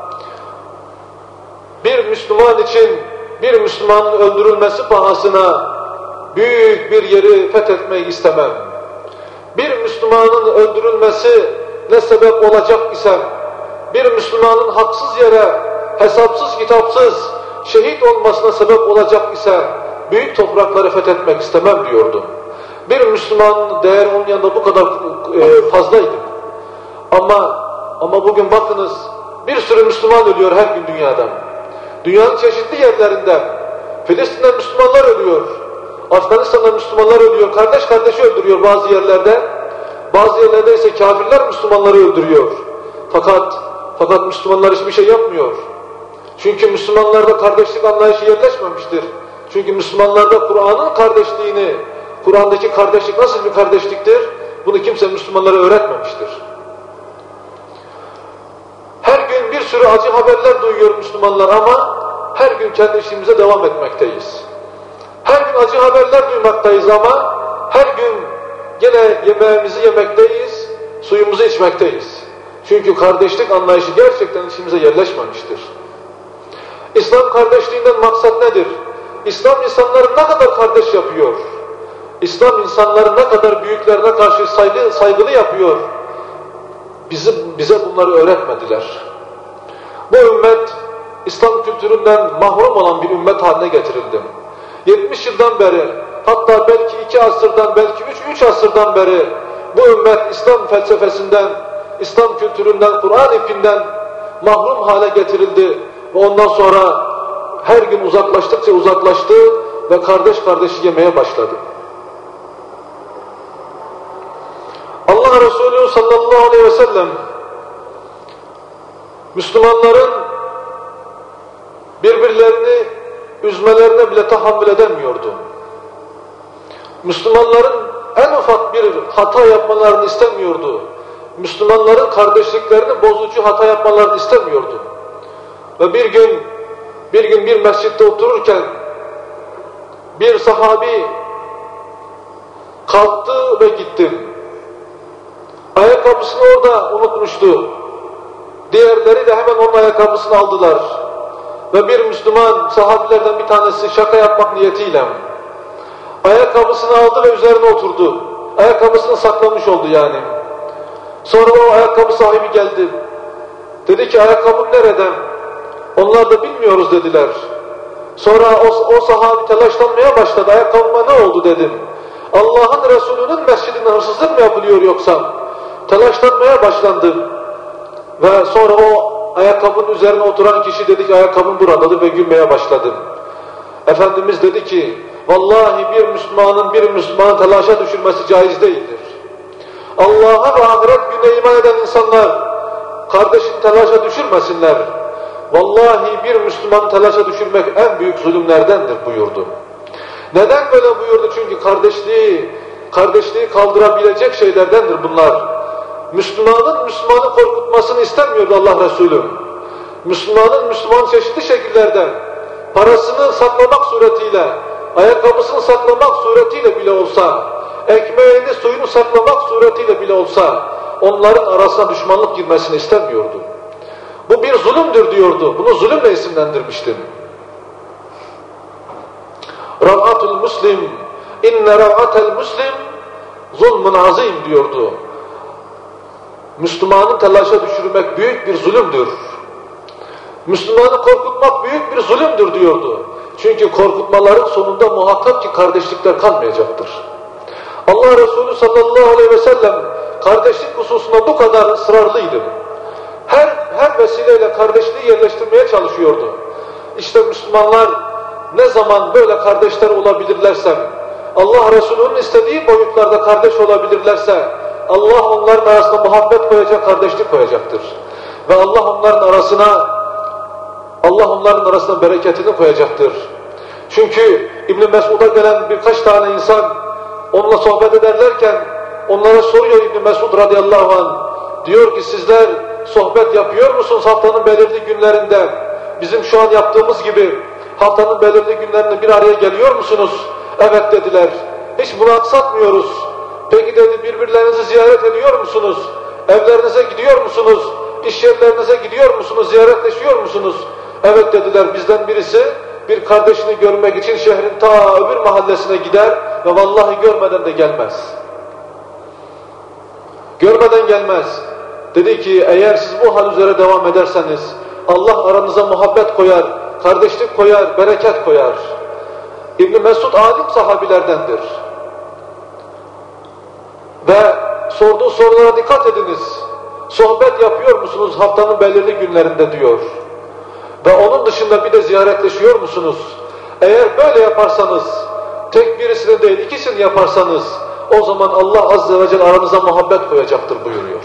bir Müslüman için bir Müslümanın öldürülmesi pahasına büyük bir yeri fethetmeyi istemem. Bir Müslümanın öldürülmesi ne sebep olacak ise, bir Müslümanın haksız yere, hesapsız kitapsız şehit olmasına sebep olacak ise büyük toprakları fethetmek istemem diyordu. Bir Müslümanın değer onun yanında bu kadar e, fazlaydı. Ama ama bugün bakınız bir sürü Müslüman ölüyor her gün dünyadan. Dünyanın çeşitli yerlerinden. Filistin'de Müslümanlar ölüyor. Afganistan'da Müslümanlar ölüyor. Kardeş kardeşi öldürüyor bazı yerlerde. Bazı yerlerde ise kafirler Müslümanları öldürüyor. Fakat fakat Müslümanlar hiçbir şey yapmıyor. Çünkü Müslümanlarda kardeşlik anlayışı yerleşmemiştir. Çünkü Müslümanlarda Kur'an'ın kardeşliğini, Kur'an'daki kardeşlik nasıl bir kardeşliktir? Bunu kimse Müslümanlara öğretmemiştir. Her gün bir sürü acı haberler duyuyor Müslümanlar ama her gün kendi işimize devam etmekteyiz. Her gün acı haberler duymaktayız ama her gün gene yemeğimizi yemekteyiz, suyumuzu içmekteyiz. Çünkü kardeşlik anlayışı gerçekten içimize yerleşmemiştir. İslam kardeşliğinden maksat nedir? İslam insanları ne kadar kardeş yapıyor? İslam insanları ne kadar büyüklerine karşı saygı, saygılı yapıyor? Bizi, bize bunları öğretmediler. Bu ümmet İslam kültüründen mahrum olan bir ümmet haline getirildi. yetmiş yıldan beri, hatta belki iki asırdan, belki üç, üç asırdan beri bu ümmet İslam felsefesinden, İslam kültüründen, Kur'an ipinden mahrum hale getirildi ve ondan sonra her gün uzaklaştıkça uzaklaştı ve kardeş kardeşi yemeye başladı. Allah Resulü sallallahu aleyhi ve sellem Müslümanların birbirlerini üzmelerine bile tahammül edemiyordu. Müslümanların en ufak bir hata yapmalarını istemiyordu. Müslümanların kardeşliklerini bozucu hata yapmalarını istemiyordu. Ve bir gün bir gün bir mescitte otururken bir sahabi kalktı ve gitti. Ayakkabısını orada unutmuştu. Diğerleri de hemen onun ayakkabısını aldılar. Ve bir Müslüman sahabilerden bir tanesi şaka yapmak niyetiyle ayakkabısını aldı ve üzerine oturdu. Ayakkabısını saklamış oldu yani. Sonra o ayakkabı sahibi geldi. Dedi ki ayakkabın nereden? Onlar da bilmiyoruz dediler. Sonra o, o sahabi telaşlanmaya başladı. Ayakkabıma ne oldu dedim. Allah'ın Resulü'nün mescidinde hırsızlık mı yapılıyor yoksa? Telaşlanmaya başlandı. Ve sonra o ayakkabının üzerine oturan kişi dedi ki ayakkabın buradadır ve gülmeye başladı. Efendimiz dedi ki vallahi bir Müslümanın bir Müslümanı telaşa düşürmesi caiz değildir. Allah'a ve ahiret gününe iman eden insanlar kardeşini telaşa düşürmesinler. Vallahi bir Müslümanı telaşa düşürmek en büyük zulümlerdendir buyurdu. Neden böyle buyurdu? Çünkü kardeşliği, kardeşliği kaldırabilecek şeylerdendir bunlar. Müslümanın Müslümanı korkutmasını istemiyordu Allah Resulü. Müslümanın Müslüman çeşitli şekillerde parasını saklamak suretiyle, ayakkabısını saklamak suretiyle bile olsa, ekmeğini, suyunu saklamak suretiyle bile olsa onların arasına düşmanlık girmesini istemiyordu. Bu bir zulümdür diyordu. Bunu zulümle isimlendirmiştim. Rav'atul Müslim, inne rav'atel Müslim zulmun azim diyordu. Müslümanı telaşa düşürmek büyük bir zulümdür. Müslümanı korkutmak büyük bir zulümdür diyordu. Çünkü korkutmaların sonunda muhakkak ki kardeşlikler kalmayacaktır. Allah Resulü sallallahu aleyhi ve sellem kardeşlik hususunda bu kadar ısrarlıydı. Her, her vesileyle kardeşliği yerleştirmeye çalışıyordu. İşte Müslümanlar ne zaman böyle kardeşler olabilirlerse, Allah Resulü'nün istediği boyutlarda kardeş olabilirlerse, Allah onların arasına muhabbet koyacak, kardeşlik koyacaktır. Ve Allah onların arasına, Allah onların arasına bereketini koyacaktır. Çünkü İbn Mesud'a gelen birkaç tane insan onunla sohbet ederlerken onlara soruyor İbn Mesud radıyallahu anh. Diyor ki sizler sohbet yapıyor musunuz haftanın belirli günlerinde? Bizim şu an yaptığımız gibi haftanın belirli günlerinde bir araya geliyor musunuz? Evet dediler. Hiç bunu aksatmıyoruz. Peki dedi birbirlerinizi ziyaret ediyor musunuz? Evlerinize gidiyor musunuz? İş yerlerinize gidiyor musunuz? Ziyaretleşiyor musunuz? Evet dediler. Bizden birisi bir kardeşini görmek için şehrin ta öbür mahallesine gider ve vallahi görmeden de gelmez. Görmeden gelmez. Dedi ki eğer siz bu hal üzere devam ederseniz Allah aranıza muhabbet koyar, kardeşlik koyar, bereket koyar. İbn Mesud alim sahabilerdendir. Ve sorduğu sorulara dikkat ediniz. Sohbet yapıyor musunuz haftanın belirli günlerinde diyor. Ve onun dışında bir de ziyaretleşiyor musunuz? Eğer böyle yaparsanız, tek birisini değil ikisini yaparsanız, o zaman Allah Azze ve Celle aranıza muhabbet koyacaktır buyuruyor.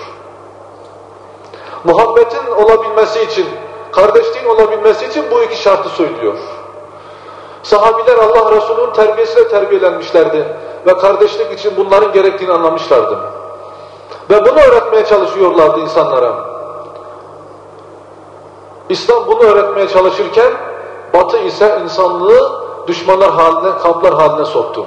Muhabbetin olabilmesi için, kardeşliğin olabilmesi için bu iki şartı söylüyor. Sahabiler Allah Resulü'nün terbiyesiyle terbiyelenmişlerdi ve kardeşlik için bunların gerektiğini anlamışlardı. Ve bunu öğretmeye çalışıyorlardı insanlara. İslam bunu öğretmeye çalışırken Batı ise insanlığı düşmanlar haline, kamplar haline soktu.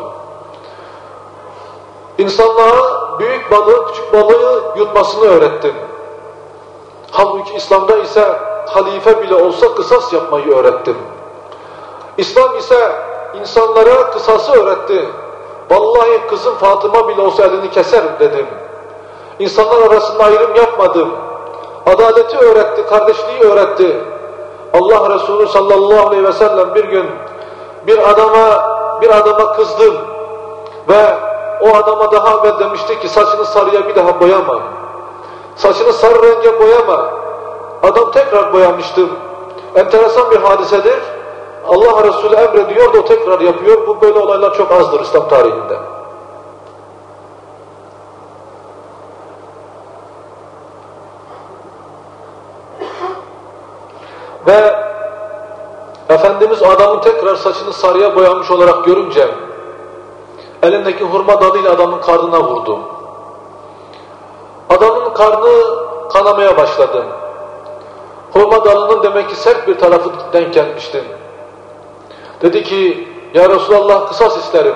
İnsanlığa büyük balığı, küçük balığı yutmasını öğretti. Halbuki İslam'da ise halife bile olsa kısas yapmayı öğrettim. İslam ise insanlara kısası öğretti. Vallahi kızım Fatıma bile olsa elini keserim dedim. İnsanlar arasında ayrım yapmadım. Adaleti öğretti, kardeşliği öğretti. Allah Resulü sallallahu aleyhi ve sellem bir gün bir adama bir adama kızdım ve o adama daha evvel demişti ki saçını sarıya bir daha boyama. Saçını sarı renge boyama. Adam tekrar boyamıştı. Enteresan bir hadisedir. Allah Resulü emrediyor da o tekrar yapıyor. Bu böyle olaylar çok azdır İslam tarihinde. Ve Efendimiz adamın tekrar saçını sarıya boyamış olarak görünce elindeki hurma dalıyla adamın karnına vurdu. Adamın karnı kanamaya başladı. Hurma dalının demek ki sert bir tarafı denk gelmişti. Dedi ki, ya Resulallah kısas isterim.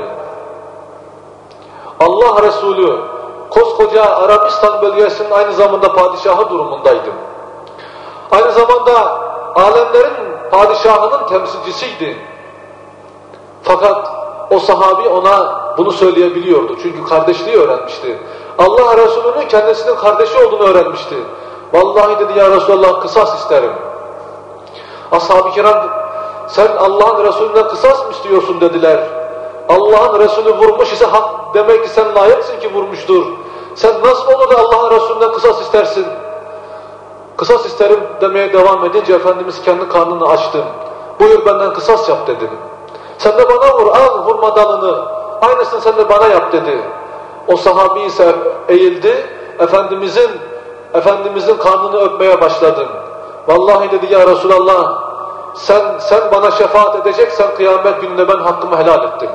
Allah Resulü koskoca Arabistan bölgesinin aynı zamanda padişahı durumundaydı. Aynı zamanda alemlerin padişahının temsilcisiydi. Fakat o sahabi ona bunu söyleyebiliyordu. Çünkü kardeşliği öğrenmişti. Allah Resulü'nün kendisinin kardeşi olduğunu öğrenmişti. Vallahi dedi ya Resulallah kısas isterim. Ashab-ı kiram sen Allah'ın Resulü'ne kısas mı istiyorsun dediler. Allah'ın Resulü vurmuş ise hak, demek ki sen layıksın ki vurmuştur. Sen nasıl olur da Allah'ın Resulü'nden kısas istersin? Kısas isterim demeye devam edince Efendimiz kendi karnını açtı. Buyur benden kısas yap dedim. Sen de bana vur, al hurma dalını. Aynısını sen de bana yap dedi. O sahabi ise eğildi. Efendimizin Efendimizin karnını öpmeye başladı. Vallahi dedi ya Resulallah sen sen bana şefaat edeceksen kıyamet gününde ben hakkımı helal ettim.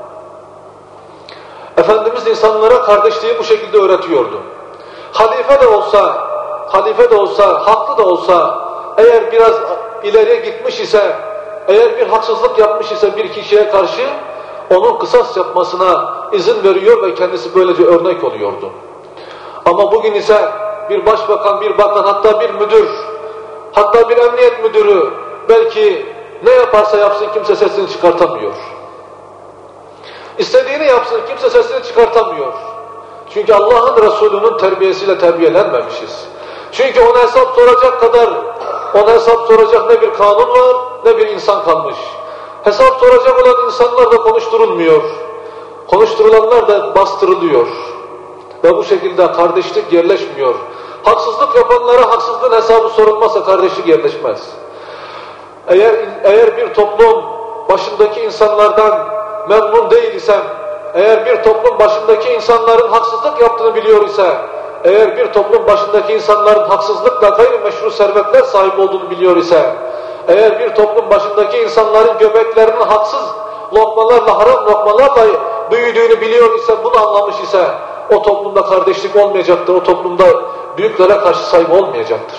Efendimiz insanlara kardeşliği bu şekilde öğretiyordu. Halife de olsa, halife de olsa, haklı da olsa, eğer biraz ileriye gitmiş ise, eğer bir haksızlık yapmış ise bir kişiye karşı onun kısas yapmasına izin veriyor ve kendisi böylece örnek oluyordu. Ama bugün ise bir başbakan, bir bakan, hatta bir müdür, hatta bir emniyet müdürü belki ne yaparsa yapsın kimse sesini çıkartamıyor. İstediğini yapsın kimse sesini çıkartamıyor. Çünkü Allah'ın Resulü'nün terbiyesiyle terbiyelenmemişiz. Çünkü ona hesap soracak kadar, ona hesap soracak ne bir kanun var ne bir insan kalmış. Hesap soracak olan insanlar da konuşturulmuyor. Konuşturulanlar da bastırılıyor. Ve bu şekilde kardeşlik yerleşmiyor. Haksızlık yapanlara haksızlığın hesabı sorulmazsa kardeşlik yerleşmez. Eğer, eğer bir toplum başındaki insanlardan memnun değil isem, eğer bir toplum başındaki insanların haksızlık yaptığını biliyor ise, eğer bir toplum başındaki insanların haksızlıkla gayrimeşru servetler sahibi olduğunu biliyor ise, eğer bir toplum başındaki insanların göbeklerinin haksız lokmalarla, haram lokmalarla büyüdüğünü biliyor ise, bunu anlamış ise, o toplumda kardeşlik olmayacaktır, o toplumda büyüklere karşı saygı olmayacaktır.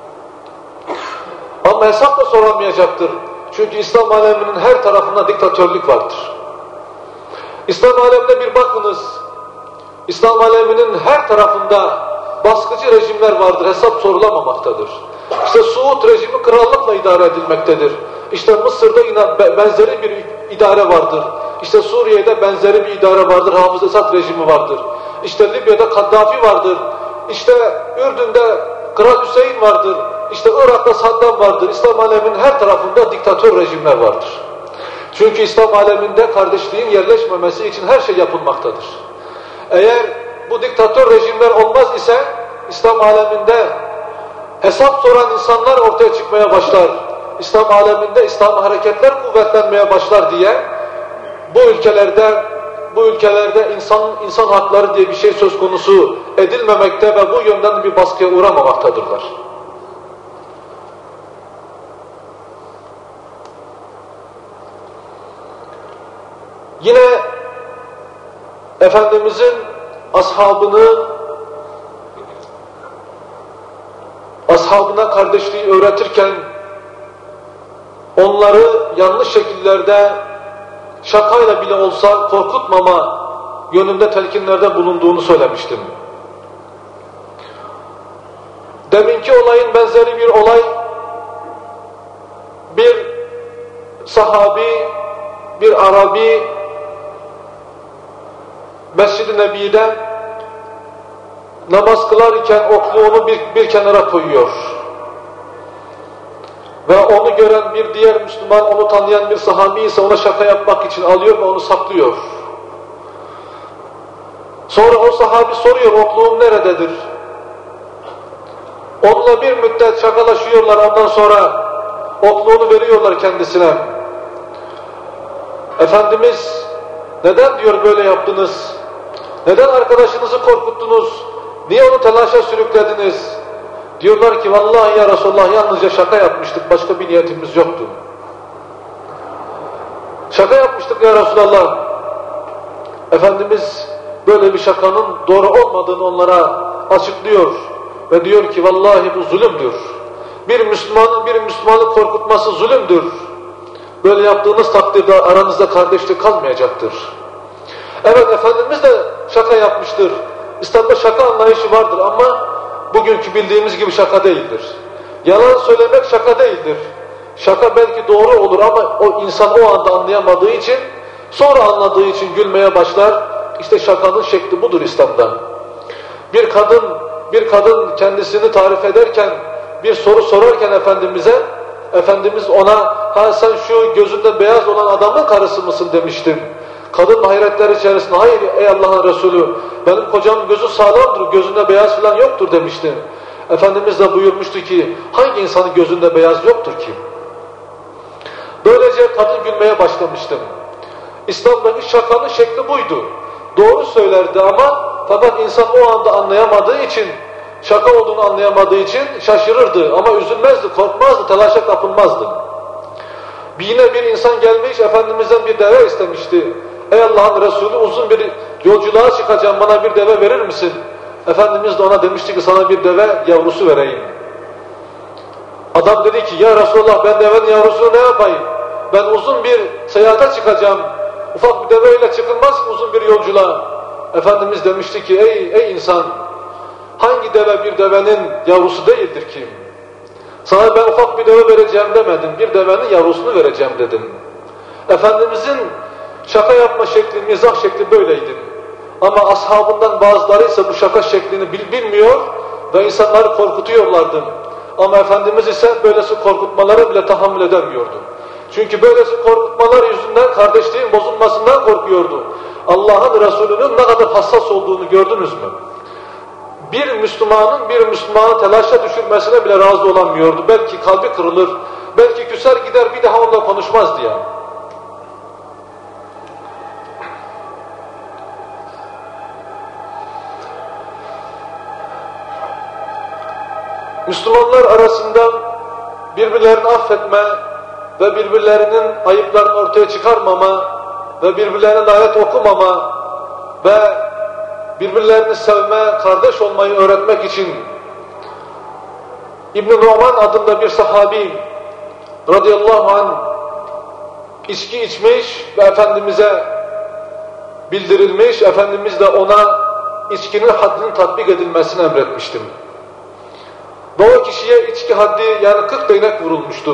Ama hesap da soramayacaktır. Çünkü İslam aleminin her tarafında diktatörlük vardır. İslam alemine bir bakınız, İslam aleminin her tarafında baskıcı rejimler vardır, hesap sorulamamaktadır. İşte Suud rejimi krallıkla idare edilmektedir. İşte Mısır'da yine benzeri bir idare vardır. İşte Suriye'de benzeri bir idare vardır, Hafız Esad rejimi vardır. İşte Libya'da Kaddafi vardır. İşte Ürdün'de Kral Hüseyin vardır. İşte Irak'ta Saddam vardır. İslam aleminin her tarafında diktatör rejimler vardır. Çünkü İslam aleminde kardeşliğin yerleşmemesi için her şey yapılmaktadır. Eğer bu diktatör rejimler olmaz ise İslam aleminde hesap soran insanlar ortaya çıkmaya başlar. İslam aleminde İslam hareketler kuvvetlenmeye başlar diye bu ülkelerde bu ülkelerde insan insan hakları diye bir şey söz konusu edilmemekte ve bu yönden bir baskıya uğramamaktadırlar. Yine Efendimizin ashabını ashabına kardeşliği öğretirken onları yanlış şekillerde şakayla bile olsa korkutmama yönünde telkinlerde bulunduğunu söylemiştim. Deminki olayın benzeri bir olay, bir sahabi, bir Arabi Mescid-i Nebi'de namaz kılarken okluğunu bir, bir kenara koyuyor. Ve onu gören bir diğer Müslüman, onu tanıyan bir sahabi ise ona şaka yapmak için alıyor ve onu saklıyor. Sonra o sahabi soruyor, okluğum nerededir? Onunla bir müddet şakalaşıyorlar, ondan sonra okluğunu veriyorlar kendisine. Efendimiz, neden diyor böyle yaptınız? Neden arkadaşınızı korkuttunuz? Niye onu telaşa sürüklediniz? Diyorlar ki vallahi ya Resulullah yalnızca şaka yapmıştık, başka bir niyetimiz yoktu. Şaka yapmıştık ya Resulullah. Efendimiz böyle bir şakanın doğru olmadığını onlara açıklıyor ve diyor ki vallahi bu zulümdür. Bir Müslümanın bir Müslümanı korkutması zulümdür. Böyle yaptığınız takdirde aranızda kardeşlik kalmayacaktır. Evet, Efendimiz de şaka yapmıştır. İslam'da şaka anlayışı vardır ama bugünkü bildiğimiz gibi şaka değildir. Yalan söylemek şaka değildir. Şaka belki doğru olur ama o insan o anda anlayamadığı için, sonra anladığı için gülmeye başlar. İşte şakanın şekli budur İslam'da. Bir kadın, bir kadın kendisini tarif ederken, bir soru sorarken Efendimiz'e, Efendimiz ona, ha sen şu gözünde beyaz olan adamın karısı mısın demiştim. Kadın hayretler içerisinde, hayır ey Allah'ın Resulü, benim kocamın gözü sağlamdır, gözünde beyaz falan yoktur demiştim. Efendimiz de buyurmuştu ki, hangi insanın gözünde beyaz yoktur ki? Böylece kadın gülmeye başlamıştım. İslam'daki şakanın şekli buydu. Doğru söylerdi ama fakat insan o anda anlayamadığı için, şaka olduğunu anlayamadığı için şaşırırdı ama üzülmezdi, korkmazdı, telaşa kapılmazdı. Bir yine bir insan gelmiş, Efendimiz'den bir deve istemişti. Ey Allah'ın Resulü, uzun bir yolculuğa çıkacağım, bana bir deve verir misin? Efendimiz de ona demişti ki sana bir deve yavrusu vereyim. Adam dedi ki ya Resulullah, ben devenin yavrusunu ne yapayım? Ben uzun bir seyahate çıkacağım. Ufak bir deveyle çıkılmaz ki uzun bir yolculuğa. Efendimiz demişti ki ey, ey insan, hangi deve bir devenin yavrusu değildir ki? Sana ben ufak bir deve vereceğim demedim, bir devenin yavrusunu vereceğim dedim. Efendimizin şaka yapma şekli, mizah şekli böyleydi. Ama ashabından bazıları ise bu şaka şeklini bil, bilmiyor ve insanları korkutuyorlardı. Ama Efendimiz ise böylesi korkutmaları bile tahammül edemiyordu. Çünkü böylesi korkutmalar yüzünden kardeşliğin bozulmasından korkuyordu. Allah'ın Resulü'nün ne kadar hassas olduğunu gördünüz mü? Bir Müslümanın bir Müslümanı telaşa düşürmesine bile razı olamıyordu. Belki kalbi kırılır, belki küser gider, bir daha onunla konuşmaz diye. Müslümanlar arasında birbirlerini affetme ve birbirlerinin ayıplarını ortaya çıkarmama ve birbirlerine lanet okumama ve birbirlerini sevme, kardeş olmayı öğretmek için İbn-i Numan adında bir sahabi radıyallahu anh içki içmiş ve Efendimiz'e bildirilmiş, Efendimiz de ona içkinin haddinin tatbik edilmesini emretmiştim. Ve o kişiye içki haddi, yani kırk değnek vurulmuştu.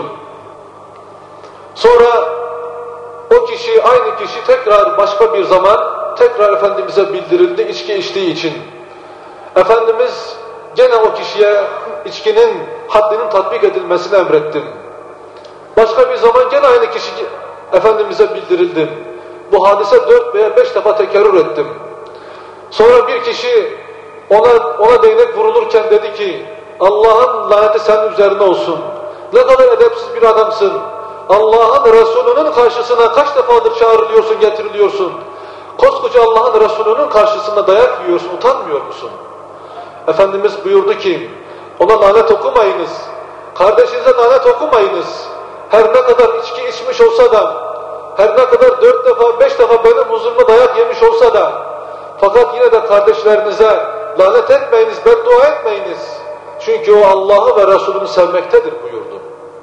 Sonra o kişi, aynı kişi tekrar başka bir zaman tekrar Efendimiz'e bildirildi içki içtiği için. Efendimiz gene o kişiye içkinin haddinin tatbik edilmesini emrettim. Başka bir zaman gene aynı kişi Efendimiz'e bildirildi. Bu hadise dört veya beş defa tekerrür ettim. Sonra bir kişi ona, ona değnek vurulurken dedi ki Allah'ın laneti senin üzerine olsun. Ne kadar edepsiz bir adamsın. Allah'ın Resulü'nün karşısına kaç defadır çağrılıyorsun, getiriliyorsun. Koskoca Allah'ın Resulü'nün karşısında dayak yiyorsun, utanmıyor musun? Efendimiz buyurdu ki, ona lanet okumayınız. Kardeşinize lanet okumayınız. Her ne kadar içki içmiş olsa da, her ne kadar dört defa, beş defa benim huzuruma dayak yemiş olsa da, fakat yine de kardeşlerinize lanet etmeyiniz, beddua etmeyiniz. Çünkü o Allah'ı ve Resulünü sevmektedir buyurdu.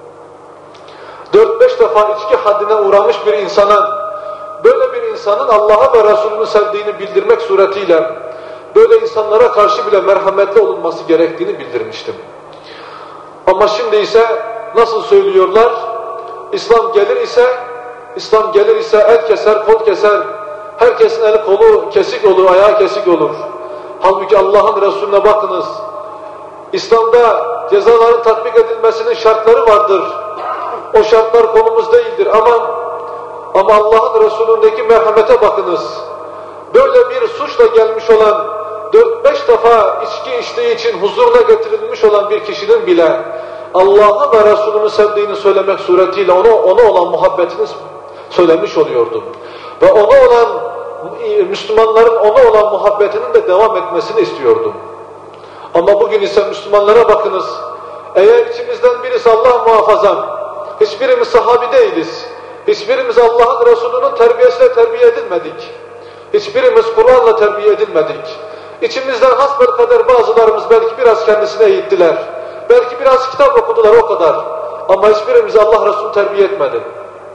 Dört beş defa içki haddine uğramış bir insana, böyle bir insanın Allah'a ve Resulünü sevdiğini bildirmek suretiyle, böyle insanlara karşı bile merhametli olunması gerektiğini bildirmiştim. Ama şimdi ise nasıl söylüyorlar? İslam gelir ise, İslam gelir ise el keser, kol keser, herkesin eli kolu kesik olur, ayağı kesik olur. Halbuki Allah'ın Resulüne bakınız. İslam'da cezaların tatbik edilmesinin şartları vardır. O şartlar konumuz değildir ama ama Allah'ın Resulündeki merhamete bakınız. Böyle bir suçla gelmiş olan, dört beş defa içki içtiği için huzuruna getirilmiş olan bir kişinin bile Allah'ı ve Resulünü sevdiğini söylemek suretiyle ona, ona olan muhabbetini söylemiş oluyordu. Ve ona olan, Müslümanların ona olan muhabbetinin de devam etmesini istiyordum. Ama bugün ise Müslümanlara bakınız. Eğer içimizden birisi Allah muhafaza, hiçbirimiz sahabi değiliz. Hiçbirimiz Allah'ın Resulü'nün terbiyesiyle terbiye edilmedik. Hiçbirimiz Kur'an'la terbiye edilmedik. İçimizden hasbelkader bazılarımız belki biraz kendisine eğittiler. Belki biraz kitap okudular, o kadar. Ama hiçbirimizi Allah Resulü terbiye etmedi.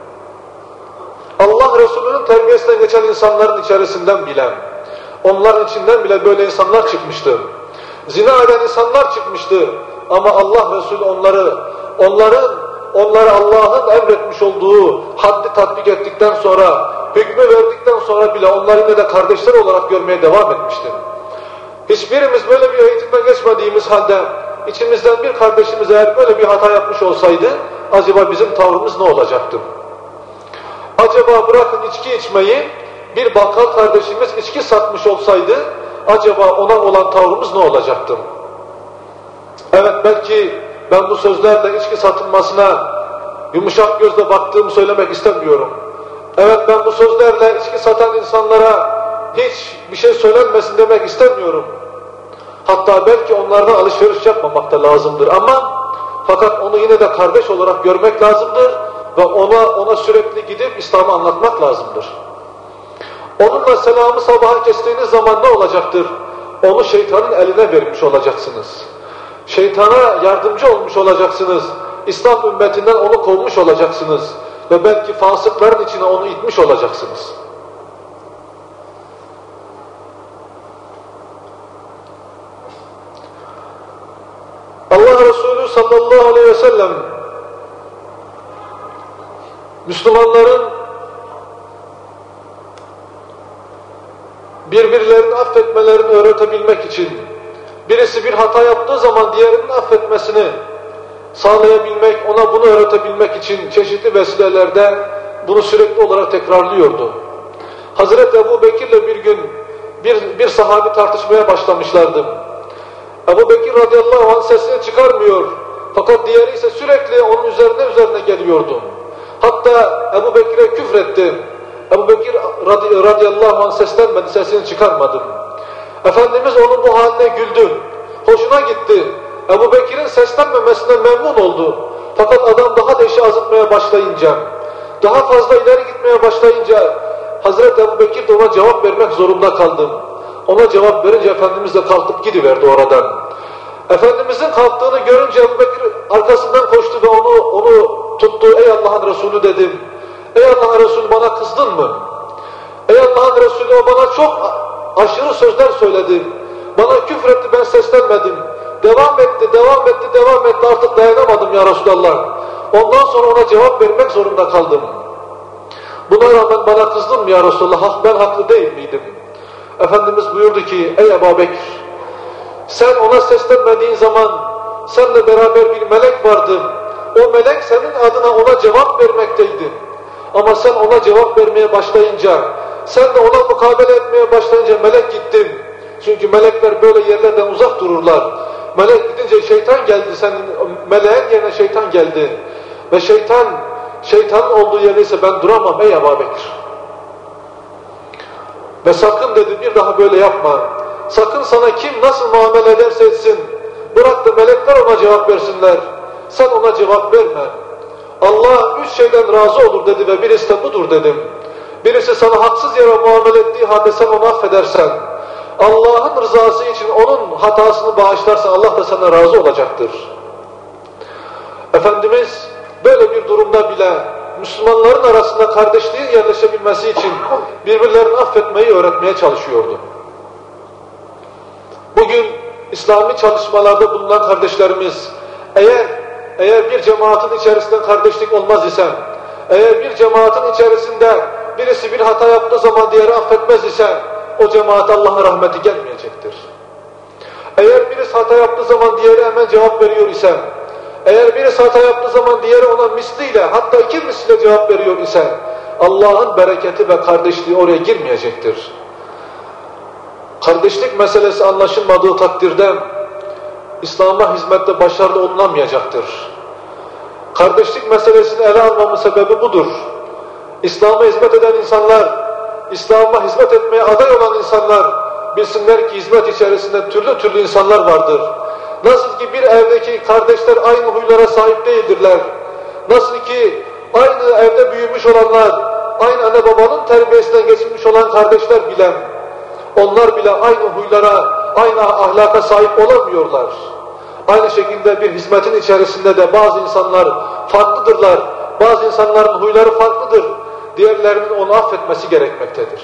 Allah Resulü'nün terbiyesinden geçen insanların içerisinden bile, onların içinden bile böyle insanlar çıkmıştı. Zina eden insanlar çıkmıştı. Ama Allah Resulü onları, onların, onları Allah'ın emretmiş olduğu haddi tatbik ettikten sonra, hükmü verdikten sonra bile onları yine de kardeşler olarak görmeye devam etmişti. Hiçbirimiz böyle bir eğitimden geçmediğimiz halde, içimizden bir kardeşimiz eğer böyle bir hata yapmış olsaydı, acaba bizim tavrımız ne olacaktı? Acaba bırakın içki içmeyi, bir bakkal kardeşimiz içki satmış olsaydı, acaba ona olan tavrımız ne olacaktı? Evet, belki ben bu sözlerle içki satılmasına yumuşak gözle baktığımı söylemek istemiyorum. Evet, ben bu sözlerle içki satan insanlara hiç bir şey söylenmesin demek istemiyorum. Hatta belki onlardan alışveriş yapmamak da lazımdır ama fakat onu yine de kardeş olarak görmek lazımdır ve ona ona sürekli gidip İslam'ı anlatmak lazımdır. Onunla selamı sabaha kestiğiniz zaman ne olacaktır? Onu şeytanın eline vermiş olacaksınız. Şeytana yardımcı olmuş olacaksınız. İslam ümmetinden onu kovmuş olacaksınız. Ve belki fasıkların içine onu itmiş olacaksınız. Allah Resulü sallallahu aleyhi ve sellem Müslümanların birbirlerini affetmelerini öğretebilmek için, birisi bir hata yaptığı zaman diğerinin affetmesini sağlayabilmek, ona bunu öğretebilmek için çeşitli vesilelerde bunu sürekli olarak tekrarlıyordu. Hazreti Ebu Bekir'le bir gün bir, bir sahabi tartışmaya başlamışlardı. Ebu Bekir radıyallahu anh sesini çıkarmıyor. Fakat diğeri ise sürekli onun üzerine üzerine geliyordu. Hatta Ebu Bekir'e küfretti. Ebu Bekir radi, radıyallahu anh seslenmedi, sesini çıkarmadı. Efendimiz onun bu haline güldü. Hoşuna gitti. Ebu Bekir'in seslenmemesine memnun oldu. Fakat adam daha da işi azıtmaya başlayınca, daha fazla ileri gitmeye başlayınca Hazreti Ebu Bekir de ona cevap vermek zorunda kaldı. Ona cevap verince Efendimiz de kalkıp gidiverdi oradan. Efendimizin kalktığını görünce Ebu Bekir arkasından koştu ve onu, onu tuttu. Ey Allah'ın Resulü dedim. Ey Allah'ın Resulü, bana kızdın mı? Ey Allah'ın Resulü, o bana çok aşırı sözler söyledi. Bana küfretti, ben seslenmedim. Devam etti, devam etti, devam etti. Artık dayanamadım ya Resulallah. Ondan sonra ona cevap vermek zorunda kaldım. Buna rağmen bana kızdın mı ya Resulallah? Ben haklı değil miydim? Efendimiz buyurdu ki, ey Ebu Bekir, sen ona seslenmediğin zaman seninle beraber bir melek vardı. O melek senin adına ona cevap vermekteydi. Ama sen ona cevap vermeye başlayınca, sen de ona mukabele etmeye başlayınca melek gitti. Çünkü melekler böyle yerlerden uzak dururlar. Melek gidince şeytan geldi, senin meleğin yerine şeytan geldi. Ve şeytan, şeytanın olduğu yerde ise ben duramam ey Ebu Bekir. Ve sakın dedi, bir daha böyle yapma. Sakın sana kim nasıl muamele ederse etsin, bırak da melekler ona cevap versinler. Sen ona cevap verme. Allah üç şeyden razı olur dedi ve birisi de budur dedim. Birisi sana haksız yere muamele ettiği halde sen onu affedersen, Allah'ın rızası için onun hatasını bağışlarsan Allah da sana razı olacaktır. Efendimiz böyle bir durumda bile Müslümanların arasında kardeşliğin yerleşebilmesi için birbirlerini affetmeyi öğretmeye çalışıyordu. Bugün İslami çalışmalarda bulunan kardeşlerimiz, eğer eğer bir cemaatin içerisinde kardeşlik olmaz ise, eğer bir cemaatin içerisinde birisi bir hata yaptığı zaman diğeri affetmez ise, o cemaate Allah'ın rahmeti gelmeyecektir. Eğer birisi hata yaptığı zaman diğeri hemen cevap veriyor ise, eğer birisi hata yaptığı zaman diğeri ona misliyle, hatta iki misliyle cevap veriyor ise, Allah'ın bereketi ve kardeşliği oraya girmeyecektir. Kardeşlik meselesi anlaşılmadığı takdirde, İslam'a hizmette başarılı olunamayacaktır. Kardeşlik meselesini ele almamın sebebi budur. İslam'a hizmet eden insanlar, İslam'a hizmet etmeye aday olan insanlar bilsinler ki hizmet içerisinde türlü türlü insanlar vardır. Nasıl ki bir evdeki kardeşler aynı huylara sahip değildirler. Nasıl ki aynı evde büyümüş olanlar aynı anne babanın terbiyesinden geçmiş olan kardeşler bile, onlar bile aynı huylara, aynı ahlaka sahip olamıyorlar. Aynı şekilde bir hizmetin içerisinde de bazı insanlar farklıdırlar. Bazı insanların huyları farklıdır. Diğerlerinin onu affetmesi gerekmektedir.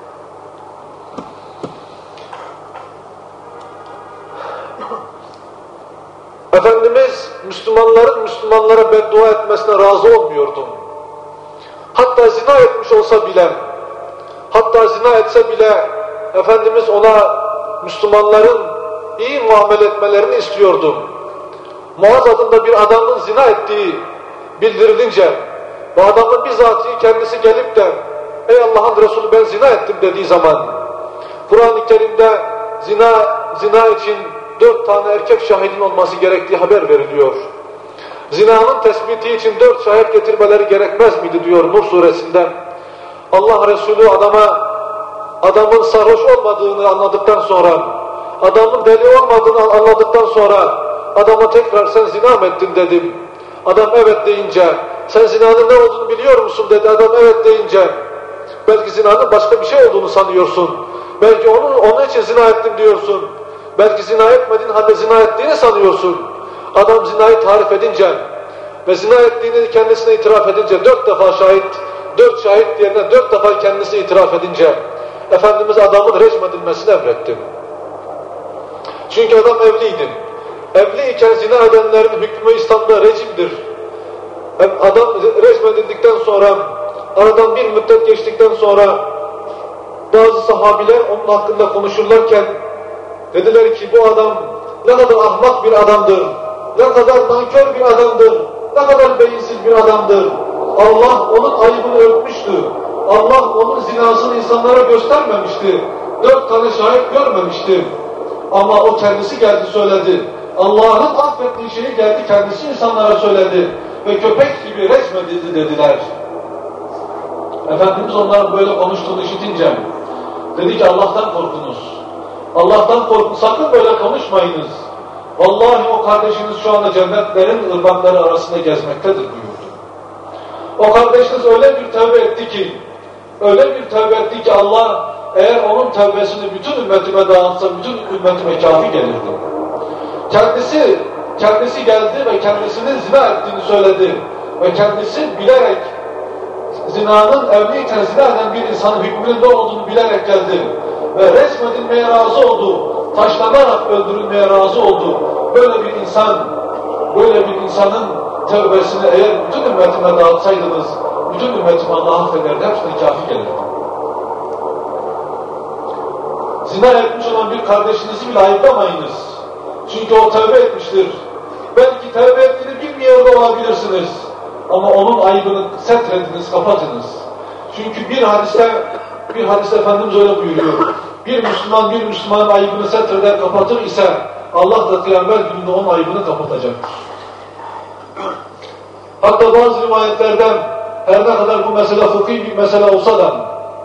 Efendimiz Müslümanların Müslümanlara beddua etmesine razı olmuyordu. Hatta zina etmiş olsa bile, hatta zina etse bile Efendimiz ona Müslümanların iyi muamele etmelerini istiyordu. Muaz adında bir adamın zina ettiği bildirilince bu adamın bizatihi kendisi gelip de ey Allah'ın Resulü ben zina ettim dediği zaman Kur'an-ı Kerim'de zina, zina için dört tane erkek şahidin olması gerektiği haber veriliyor. Zinanın tespiti için dört şahit getirmeleri gerekmez miydi diyor Nur suresinde. Allah Resulü adama adamın sarhoş olmadığını anladıktan sonra, adamın deli olmadığını anladıktan sonra adama tekrar sen zina mı ettin dedim. Adam evet deyince sen zinanın ne olduğunu biliyor musun dedi. Adam evet deyince belki zinanın başka bir şey olduğunu sanıyorsun. Belki onun, onun için zina ettim diyorsun. Belki zina etmediğin halde zina ettiğini sanıyorsun. Adam zinayı tarif edince ve zina ettiğini kendisine itiraf edince dört defa şahit, dört şahit yerine dört defa kendisi itiraf edince Efendimiz adamın rejim edilmesini emretti. Çünkü adam evliydi. Evliyken zina edenlerin hükmü İslam'da rejimdir. Adam rejim edildikten sonra, aradan bir müddet geçtikten sonra bazı sahabiler onun hakkında konuşurlarken dediler ki bu adam ne kadar ahmak bir adamdır, ne kadar nankör bir adamdır, ne kadar beyinsiz bir adamdır. Allah onun ayıbını örtmüştü. Allah onun zinasını insanlara göstermemişti. Dört tane şahit görmemişti. Ama o kendisi geldi söyledi. Allah'ın affettiği şeyi geldi kendisi insanlara söyledi. Ve köpek gibi resmedildi dediler. Efendimiz onların böyle konuştuğunu işitince dedi ki Allah'tan korkunuz. Allah'tan korkun, sakın böyle konuşmayınız. Vallahi o kardeşiniz şu anda cennetlerin ırmakları arasında gezmektedir buyurdu. O kardeşiniz öyle bir tövbe etti ki, öyle bir tövbe etti ki Allah eğer onun tövbesini bütün ümmetime dağıtsa, bütün ümmetime kafi gelirdi. Kendisi, kendisi geldi ve kendisinin zina ettiğini söyledi. Ve kendisi bilerek, zinanın evliyken zina eden bir insanın hükmünün ne olduğunu bilerek geldi. Ve resmedilmeye razı oldu. Taşlanarak öldürülmeye razı oldu. Böyle bir insan, böyle bir insanın tövbesini eğer bütün ümmetime dağıtsaydınız, bütün ümmetime Allah affederdi, hepsine kafi gelirdi. Zina etmiş olan bir kardeşinizi bile ayıplamayınız. Çünkü o tövbe etmiştir. Belki tövbe ettiğini bilmiyor da olabilirsiniz. Ama onun ayıbını setrediniz, kapatınız. Çünkü bir hadiste, bir hadiste Efendimiz öyle buyuruyor. Bir Müslüman bir Müslümanın ayıbını setreder, kapatır ise Allah da kıyamet gününde onun ayıbını kapatacaktır. Hatta bazı rivayetlerden her ne kadar bu mesele fıkhi bir mesele olsa da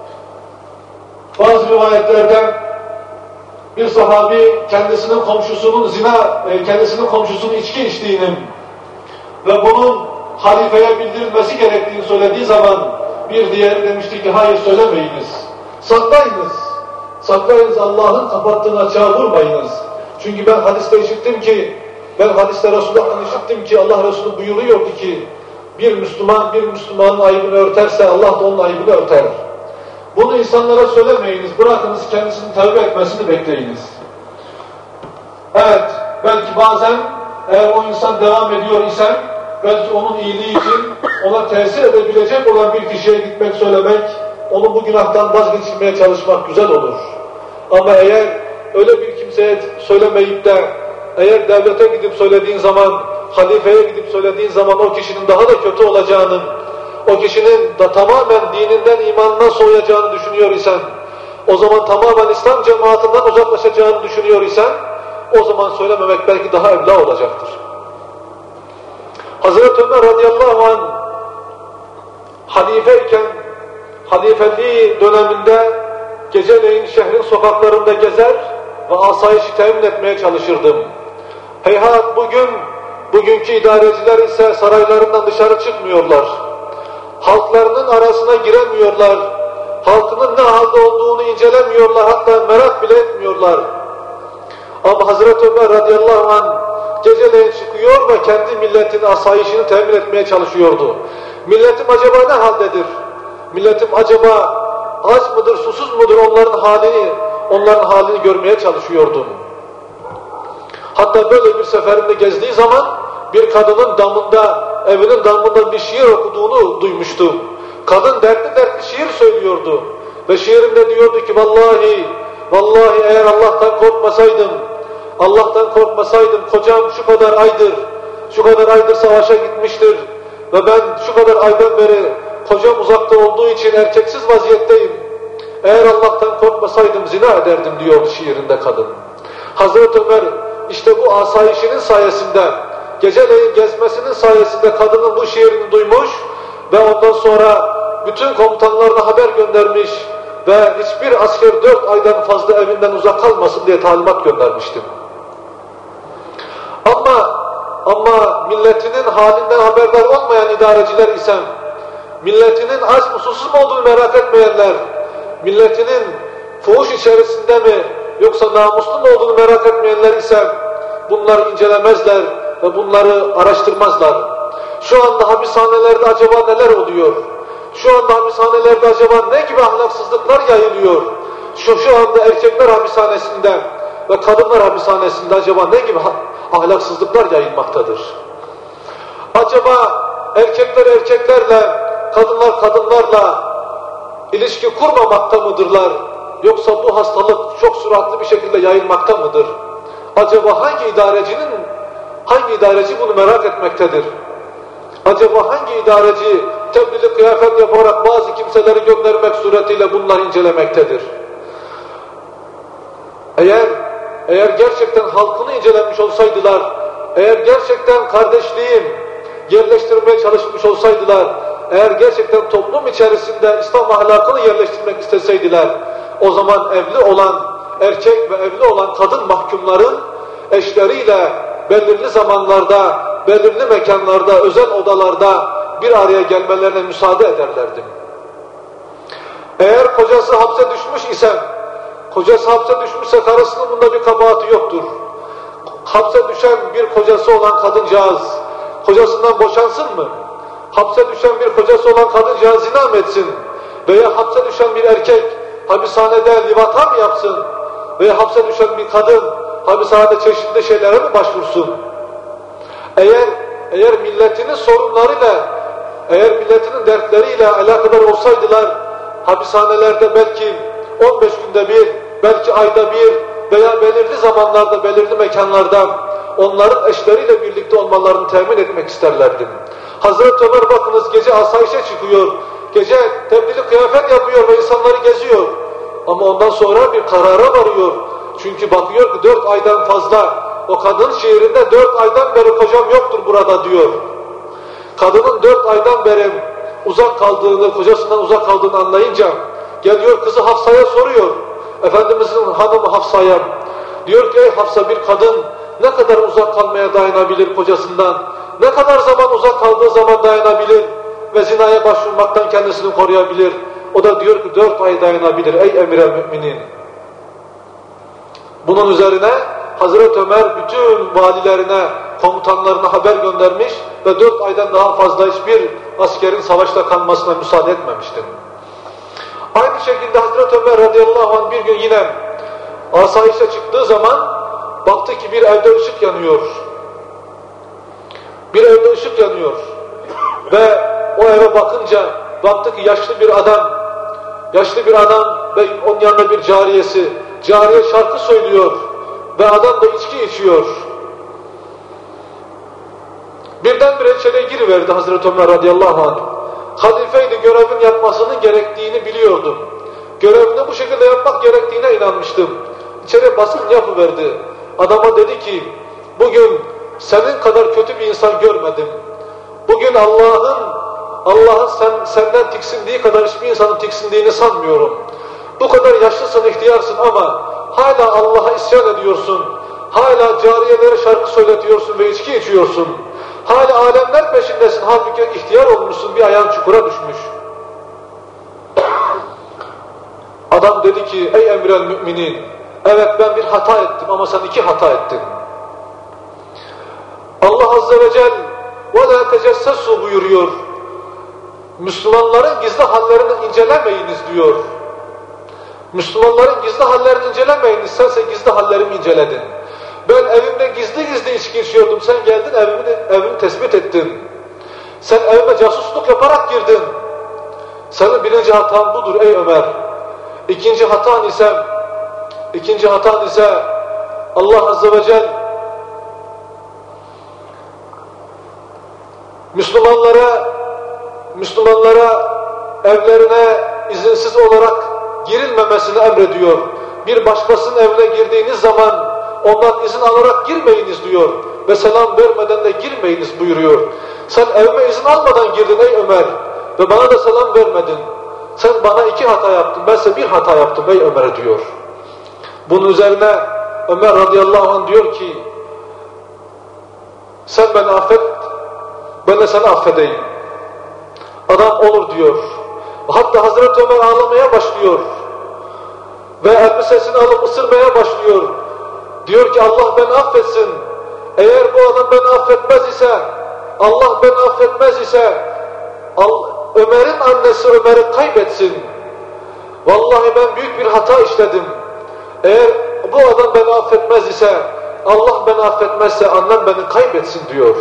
bazı rivayetlerden bir sahabi kendisinin komşusunun zina, kendisinin komşusunun içki içtiğini ve bunun halifeye bildirilmesi gerektiğini söylediği zaman bir diğeri demişti ki hayır söylemeyiniz. Saklayınız. Saklayınız, Allah'ın kapattığını açığa vurmayınız. Çünkü ben hadiste işittim ki, ben hadiste Resulullah'tan işittim ki Allah Resulü buyuruyordu ki bir Müslüman bir Müslümanın ayıbını örterse Allah da onun ayıbını örter. Bunu insanlara söylemeyiniz, bırakınız kendisinin tövbe etmesini bekleyiniz. Evet, belki bazen eğer o insan devam ediyor ise belki onun iyiliği için ona tesir edebilecek olan bir kişiye gitmek, söylemek, onu bu günahtan vazgeçirmeye çalışmak güzel olur. Ama eğer öyle bir kimseye söylemeyip de eğer devlete gidip söylediğin zaman, halifeye gidip söylediğin zaman o kişinin daha da kötü olacağının, o kişinin da tamamen dininden, imanından soğuyacağını düşünüyor isen, o zaman tamamen İslam cemaatinden uzaklaşacağını düşünüyor isen, o zaman söylememek belki daha evla olacaktır. Hazreti Ömer radıyallahu anh halifeyken, halifeliği döneminde geceleyin şehrin sokaklarında gezer ve asayişi temin etmeye çalışırdım. Heyhat bugün, bugünkü idareciler ise saraylarından dışarı çıkmıyorlar. Halklarının aradığı arasına giremiyorlar. Halkının ne halde olduğunu incelemiyorlar, hatta merak bile etmiyorlar. Ama Hazreti Ömer radıyallahu anh geceleyin çıkıyor ve kendi milletinin asayişini temin etmeye çalışıyordu. Milletim acaba ne haldedir? Milletim acaba aç mıdır, susuz mudur, onların halini, onların halini görmeye çalışıyordum. Hatta böyle bir seferinde gezdiği zaman bir kadının damında, evinin damında bir şiir okuduğunu duymuştum. Kadın dertli dertli şiir söylüyordu. Ve şiirinde diyordu ki vallahi, vallahi eğer Allah'tan korkmasaydım, Allah'tan korkmasaydım kocam şu kadar aydır, şu kadar aydır savaşa gitmiştir. Ve ben şu kadar aydan beri kocam uzakta olduğu için erkeksiz vaziyetteyim. Eğer Allah'tan korkmasaydım zina ederdim diyordu şiirinde kadın. Hazreti Ömer işte bu asayişinin sayesinde, geceleyin gezmesinin sayesinde kadının bu şiirini duymuş ve ondan sonra bütün komutanlarına haber göndermiş ve hiçbir asker dört aydan fazla evinden uzak kalmasın diye talimat göndermiştim. Ama ama milletinin halinden haberdar olmayan idareciler ise, milletinin aç mı susuz mu olduğunu merak etmeyenler, milletinin fuhuş içerisinde mi yoksa namuslu mu olduğunu merak etmeyenler ise bunları incelemezler ve bunları araştırmazlar. Şu anda hapishanelerde acaba neler oluyor? Şu anda hapishanelerde acaba ne gibi ahlaksızlıklar yayılıyor? Şu, şu anda erkekler hapishanesinde ve kadınlar hapishanesinde acaba ne gibi ahlaksızlıklar yayılmaktadır? Acaba erkekler erkeklerle, kadınlar kadınlarla ilişki kurmamakta mıdırlar? Yoksa bu hastalık çok süratli bir şekilde yayılmakta mıdır? Acaba hangi idarecinin, hangi idareci bunu merak etmektedir? Acaba hangi idareci tebliğ kıyafet yaparak bazı kimseleri göndermek suretiyle bunları incelemektedir? Eğer eğer gerçekten halkını incelemiş olsaydılar, eğer gerçekten kardeşliğin yerleştirmeye çalışmış olsaydılar, eğer gerçekten toplum içerisinde İslam ahlakını yerleştirmek isteseydiler, o zaman evli olan erkek ve evli olan kadın mahkumların eşleriyle belirli zamanlarda, belirli mekanlarda, özel odalarda bir araya gelmelerine müsaade ederlerdi. Eğer kocası hapse düşmüş ise, kocası hapse düşmüşse karısının bunda bir kabahati yoktur. Hapse düşen bir kocası olan kadıncağız kocasından boşansın mı? Hapse düşen bir kocası olan kadıncağız zina mı etsin? Veya hapse düşen bir erkek hapishanede livata mı yapsın? Veya hapse düşen bir kadın hapishanede çeşitli şeylere mi başvursun? Eğer eğer milletinin sorunlarıyla, eğer milletinin dertleriyle alakadar olsaydılar, hapishanelerde belki on beş günde bir, belki ayda bir veya belirli zamanlarda, belirli mekanlarda onların eşleriyle birlikte olmalarını temin etmek isterlerdi. Hazreti Ömer bakınız gece asayişe çıkıyor, gece tebliğ kıyafet yapıyor ve insanları geziyor. Ama ondan sonra bir karara varıyor. Çünkü bakıyor ki dört aydan fazla, o kadın şiirinde dört aydan beri kocam yoktur burada diyor. Kadının dört aydan beri uzak kaldığını, kocasından uzak kaldığını anlayınca geliyor kızı Hafsa'ya soruyor. Efendimizin hanımı Hafsa'ya. Diyor ki ey Hafsa, bir kadın ne kadar uzak kalmaya dayanabilir kocasından? Ne kadar zaman uzak kaldığı zaman dayanabilir ve zinaya başvurmaktan kendisini koruyabilir? O da diyor ki dört ay dayanabilir ey emir-i müminin. Bunun üzerine Hazreti Ömer bütün valilerine, komutanlarına haber göndermiş ve dört aydan daha fazla hiçbir askerin savaşta kalmasına müsaade etmemiştir. Aynı şekilde Hazreti Ömer radıyallahu anh bir gün yine asayişe çıktığı zaman baktı ki bir evde ışık yanıyor. Bir evde ışık yanıyor. Ve o eve bakınca baktı ki yaşlı bir adam, yaşlı bir adam ve onun yanında bir cariyesi. Cariye şarkı söylüyor ve adam da içki içiyor. Birdenbire içeriye giriverdi Hazreti Ömer radıyallahu anh. Halifeydi, görevin yapmasının gerektiğini biliyordum. Görevini bu şekilde yapmak gerektiğine inanmıştım. İçeri baskın yapıverdi. Adama dedi ki, bugün senin kadar kötü bir insan görmedim. Bugün Allah'ın Allah'ın sen, senden tiksindiği kadar hiçbir insanın tiksindiğini sanmıyorum. Bu kadar yaşlısın, ihtiyarsın ama hala Allah'a isyan ediyorsun. Hala cariyelere şarkı söyletiyorsun ve içki içiyorsun. Hala alemler peşindesin. Halbuki ihtiyar olmuşsun, bir ayağın çukura düşmüş. Adam dedi ki ey emrel müminin, evet ben bir hata ettim ama sen iki hata ettin. Allah Azze ve Celle وَلَا تَجَسَّسُوا buyuruyor. Müslümanların gizli hallerini incelemeyiniz diyor. Müslümanların gizli hallerini incelemeyiniz, sense gizli hallerimi inceledin. Ben evimde gizli gizli içki içiyordum, sen geldin evimi, evimi tespit ettin. Sen evime casusluk yaparak girdin. Senin birinci hatan budur ey Ömer. İkinci hatan ise, ikinci hatan ise Allah Azze ve Celle Müslümanlara, Müslümanlara evlerine izinsiz olarak girilmemesini emrediyor. Bir başkasının evine girdiğiniz zaman ondan izin alarak girmeyiniz diyor. Ve selam vermeden de girmeyiniz buyuruyor. Sen evime izin almadan girdin ey Ömer ve bana da selam vermedin. Sen bana iki hata yaptın, bense bir hata yaptım ey Ömer diyor. Bunun üzerine Ömer radıyallahu anh diyor ki sen beni affet, ben de seni affedeyim. Adam olur diyor. Hatta Hazreti Ömer ağlamaya başlıyor. Ve elbisesini alıp ısırmaya başlıyor. Diyor ki Allah beni affetsin. Eğer bu adam beni affetmez ise, Allah beni affetmez ise, Ömer'in annesi Ömer'i kaybetsin. Vallahi ben büyük bir hata işledim. Eğer bu adam beni affetmez ise, Allah beni affetmezse annem beni kaybetsin diyor.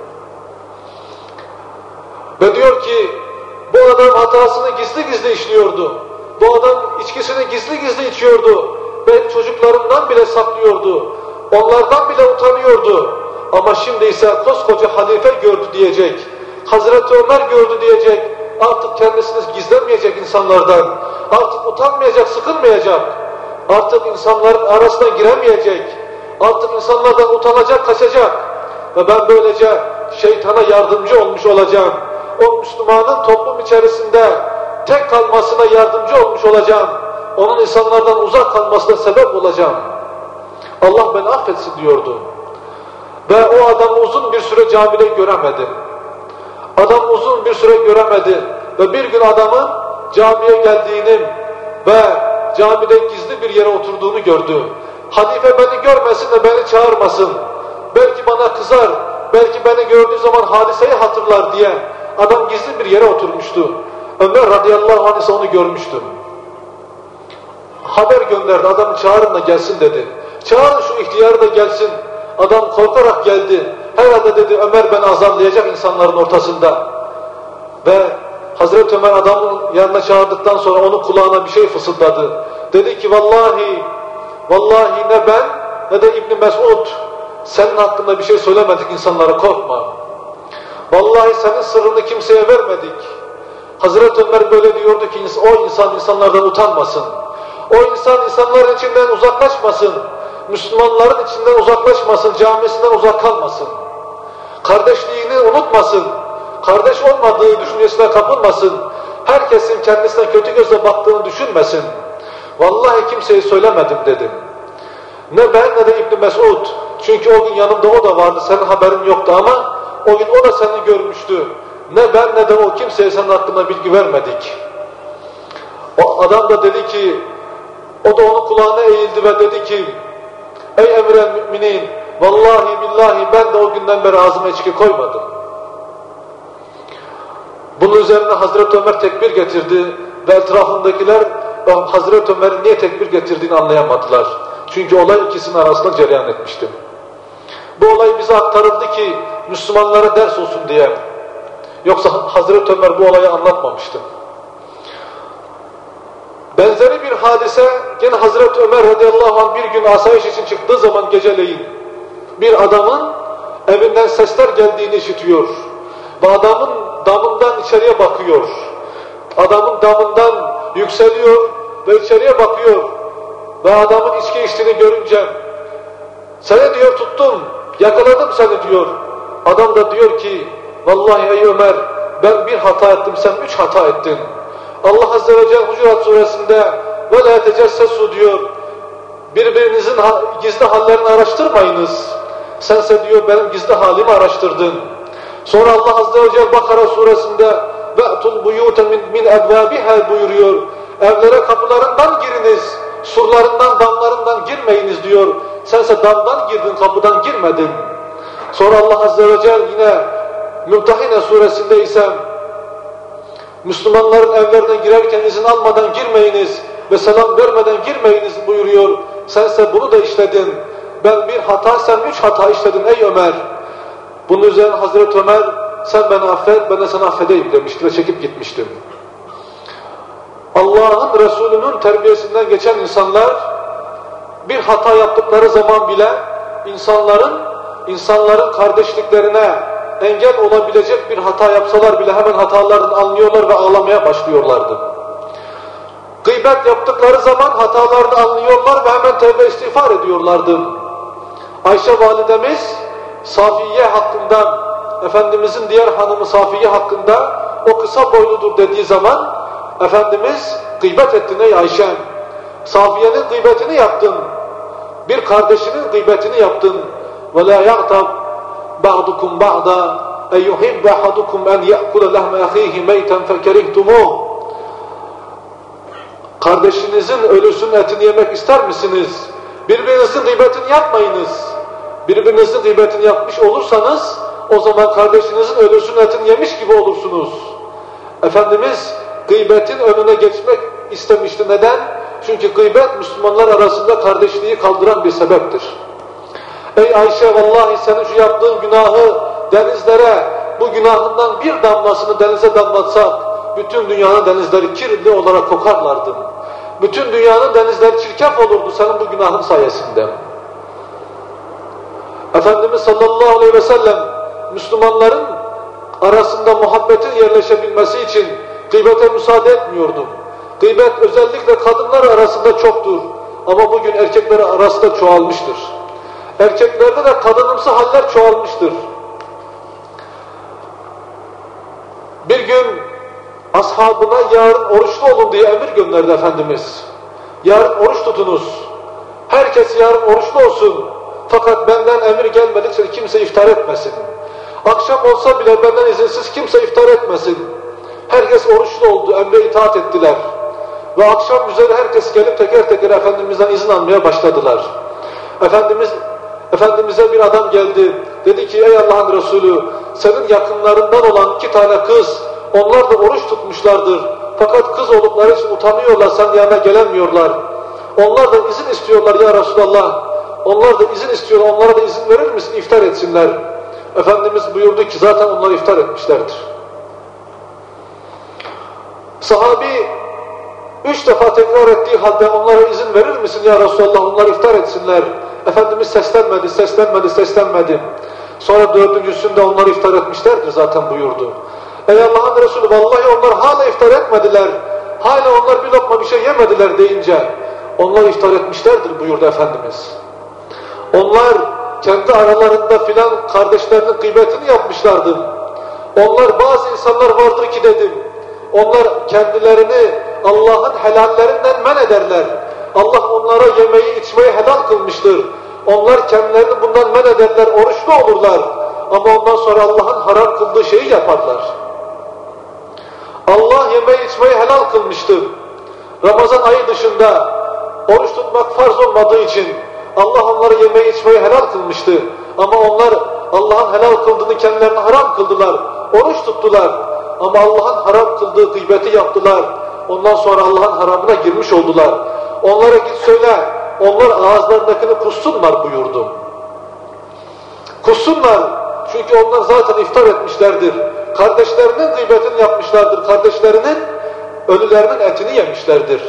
Ve diyor ki bu adam hatasını gizli gizli işliyordu. Bu adam içkisini gizli gizli içiyordu. Ve çocuklarından bile saklıyordu. Onlardan bile utanıyordu. Ama şimdi ise koskoca halife gördü diyecek. Hazreti Ömer gördü diyecek. Artık kendisini gizlemeyecek insanlardan. Artık utanmayacak, sıkılmayacak. Artık insanların arasına giremeyecek. Artık insanlardan utanacak, kaçacak. Ve ben böylece şeytana yardımcı olmuş olacağım. O Müslümanın toplum içerisinde tek kalmasına yardımcı olmuş olacağım. Onun insanlardan uzak kalmasına sebep olacağım. Allah beni affetsin diyordu. Ve o adamı uzun bir süre camide göremedi. Adam uzun bir süre göremedi. Ve bir gün adamın camiye geldiğini ve camide gizli bir yere oturduğunu gördü. Halife beni görmesin de beni çağırmasın. Belki bana kızar, belki beni gördüğü zaman hadiseyi hatırlar diye adam gizli bir yere oturmuştu. Ömer radıyallahu anh ise onu görmüştü. Haber gönderdi, adamı çağırın da gelsin dedi. Çağırın şu ihtiyarı da gelsin. Adam korkarak geldi. Herhalde dedi Ömer beni azarlayacak insanların ortasında. Ve Hazreti Ömer adamın yanına çağırdıktan sonra onun kulağına bir şey fısıldadı. Dedi ki vallahi, vallahi ne ben ne de İbn Mesud senin hakkında bir şey söylemedik, insanlara korkma. Vallahi senin sırrını kimseye vermedik. Hazreti Ömer böyle diyordu ki o insan insanlardan utanmasın. O insan insanların içinden uzaklaşmasın. Müslümanların içinden uzaklaşmasın, camisinden uzak kalmasın. Kardeşliğini unutmasın. Kardeş olmadığı düşüncesine kapılmasın. Herkesin kendisine kötü gözle baktığını düşünmesin. Vallahi kimseye söylemedim dedim. Ne ben ne de İbn Mesud. Çünkü o gün yanımda o da vardı, senin haberin yoktu ama o gün o da seni görmüştü. Ne ben ne de o kimseye senin hakkında bilgi vermedik. O adam da dedi ki, o da onun kulağına eğildi ve dedi ki, ey emrel müminin, vallahi billahi ben de o günden beri ağzıma içki koymadım. Bunun üzerine Hazreti Ömer tekbir getirdi ve etrafındakiler Hazreti Ömer'in niye tekbir getirdiğini anlayamadılar. Çünkü olay ikisinin arasında cereyan etmişti. Bu olay bize aktarıldı ki Müslümanlara ders olsun diye. Yoksa Hazreti Ömer bu olayı anlatmamıştı. Benzeri bir hadise gene Hazreti Ömer radıyallahu anh bir gün asayiş için çıktığı zaman geceleyin bir adamın evinden sesler geldiğini işitiyor. Ve adamın damından içeriye bakıyor. Adamın damından yükseliyor ve içeriye bakıyor. Ve adamın içki içtiğini görünce seni diyor tuttum, yakaladım seni diyor. Adam da diyor ki vallahi ey Ömer ben bir hata ettim, sen üç hata ettin. Allah Azze ve Celle Hucurat suresinde وَلَا تَجَسَّسُوا diyor. Birbirinizin gizli hallerini araştırmayınız. Sense diyor benim gizli halimi araştırdın. Sonra Allah Azze ve Celle Bakara suresinde وَاَتُوا الْبُيُوتَ مِنْ اَبْوَابِهَا buyuruyor. Evlere kapılarından giriniz, surlarından, damlarından girmeyiniz diyor. Sense damdan girdin, kapıdan girmedin. Sonra Allah Azze ve Celle yine Mümtehine suresinde ise Müslümanların evlerine girerken izin almadan girmeyiniz ve selam vermeden girmeyiniz buyuruyor. Sense bunu da işledin. Ben bir hata, sen üç hata işledin ey Ömer. Bunun üzerine Hazreti Ömer, sen beni affet, ben de sana affedeyim demişti ve çekip gitmiştim. Allah'ın Resulü'nün terbiyesinden geçen insanlar bir hata yaptıkları zaman bile insanların insanların kardeşliklerine engel olabilecek bir hata yapsalar bile hemen hatalarını anlıyorlar ve ağlamaya başlıyorlardı. Gıybet yaptıkları zaman hatalarını anlıyorlar ve hemen tevbe istiğfar ediyorlardı. Ayşe validemiz Safiye hakkında, Efendimizin diğer hanımı Safiye hakkında o kısa boyludur dediği zaman Efendimiz gıybet ettin ey Ayşe. Safiye'nin gıybetini yaptın. Bir kardeşinin gıybetini yaptın. وَلَا يَغْتَبْ بَعْضُكُمْ بَعْضًا اَيُّحِبَّ اَحَدُكُمْ اَنْ يَأْكُلَ لَحْمَ اَخِيهِ مَيْتًا فَكَرِهْتُمُوهُ Kardeşinizin ölüsünün etini yemek ister misiniz? Birbirinizin gıybetini yapmayınız. Birbirinizin gıybetini yapmış olursanız o zaman kardeşinizin ölüsünün etini yemiş gibi olursunuz. Efendimiz gıybetin önüne geçmek istemişti. Neden? Çünkü gıybet Müslümanlar arasında kardeşliği kaldıran bir sebeptir. Ey Ayşe, vallahi senin şu yaptığın günahı denizlere, bu günahından bir damlasını denize damlatsak, bütün dünyanın denizleri kirli olarak kokarlardı. Bütün dünyanın denizleri çirkef olurdu senin bu günahın sayesinde. Efendimiz sallallahu aleyhi ve sellem Müslümanların arasında muhabbetin yerleşebilmesi için gıybete müsaade etmiyordu. Gıybet özellikle kadınlar arasında çoktur ama bugün erkekler arasında çoğalmıştır. Erkeklerde de kadınımsı haller çoğalmıştır. Bir gün ashabına yarın oruçlu olun diye emir gönderdi Efendimiz. Yarın oruç tutunuz. Herkes yarın oruçlu olsun. Fakat benden emir gelmedikçe kimse iftar etmesin. Akşam olsa bile benden izinsiz kimse iftar etmesin. Herkes oruçlu oldu, emre itaat ettiler. Ve akşam üzeri herkes gelip teker teker Efendimiz'den izin almaya başladılar. Efendimiz, Efendimiz'e bir adam geldi. Dedi ki ey Allah'ın Resulü, senin yakınlarından olan iki tane kız, onlar da oruç tutmuşlardır. Fakat kız oldukları için utanıyorlar, sen yanına gelemiyorlar. Onlar da izin istiyorlar ya Resulallah. Onlar da izin istiyorlar, onlara da izin verir misin iftar etsinler? Efendimiz buyurdu ki zaten onlar iftar etmişlerdir. Sahabi üç defa tekrar ettiği halde onlara izin verir misin ya Resulallah, onlar iftar etsinler? Efendimiz seslenmedi, seslenmedi, seslenmedi. Sonra dördüncüsünde onlar iftar etmişlerdir zaten buyurdu. Ey Allah'ın Resulü, vallahi onlar hala iftar etmediler. Hala onlar bir lokma bir şey yemediler deyince onlar iftar etmişlerdir buyurdu Efendimiz. Onlar kendi aralarında filan kardeşlerinin gıybetini yapmışlardı. Onlar bazı insanlar vardır ki dedim, onlar kendilerini Allah'ın helallerinden men ederler. Allah onlara yemeği içmeyi helal kılmıştır. Onlar kendilerini bundan men ederler, oruçlu olurlar. Ama ondan sonra Allah'ın haram kıldığı şeyi yaparlar. Allah yemeği içmeyi helal kılmıştır. Ramazan ayı dışında oruç tutmak farz olmadığı için Allah onları yemeği içmeyi helal kılmıştı. Ama onlar Allah'ın helal kıldığını kendilerine haram kıldılar. Oruç tuttular. Ama Allah'ın haram kıldığı gıybeti yaptılar. Ondan sonra Allah'ın haramına girmiş oldular. Onlara git söyle, onlar ağızlarındakini kussunlar buyurdu. Kussunlar, çünkü onlar zaten iftar etmişlerdir. Kardeşlerinin gıybetini yapmışlardır. Kardeşlerinin, ölülerinin etini yemişlerdir.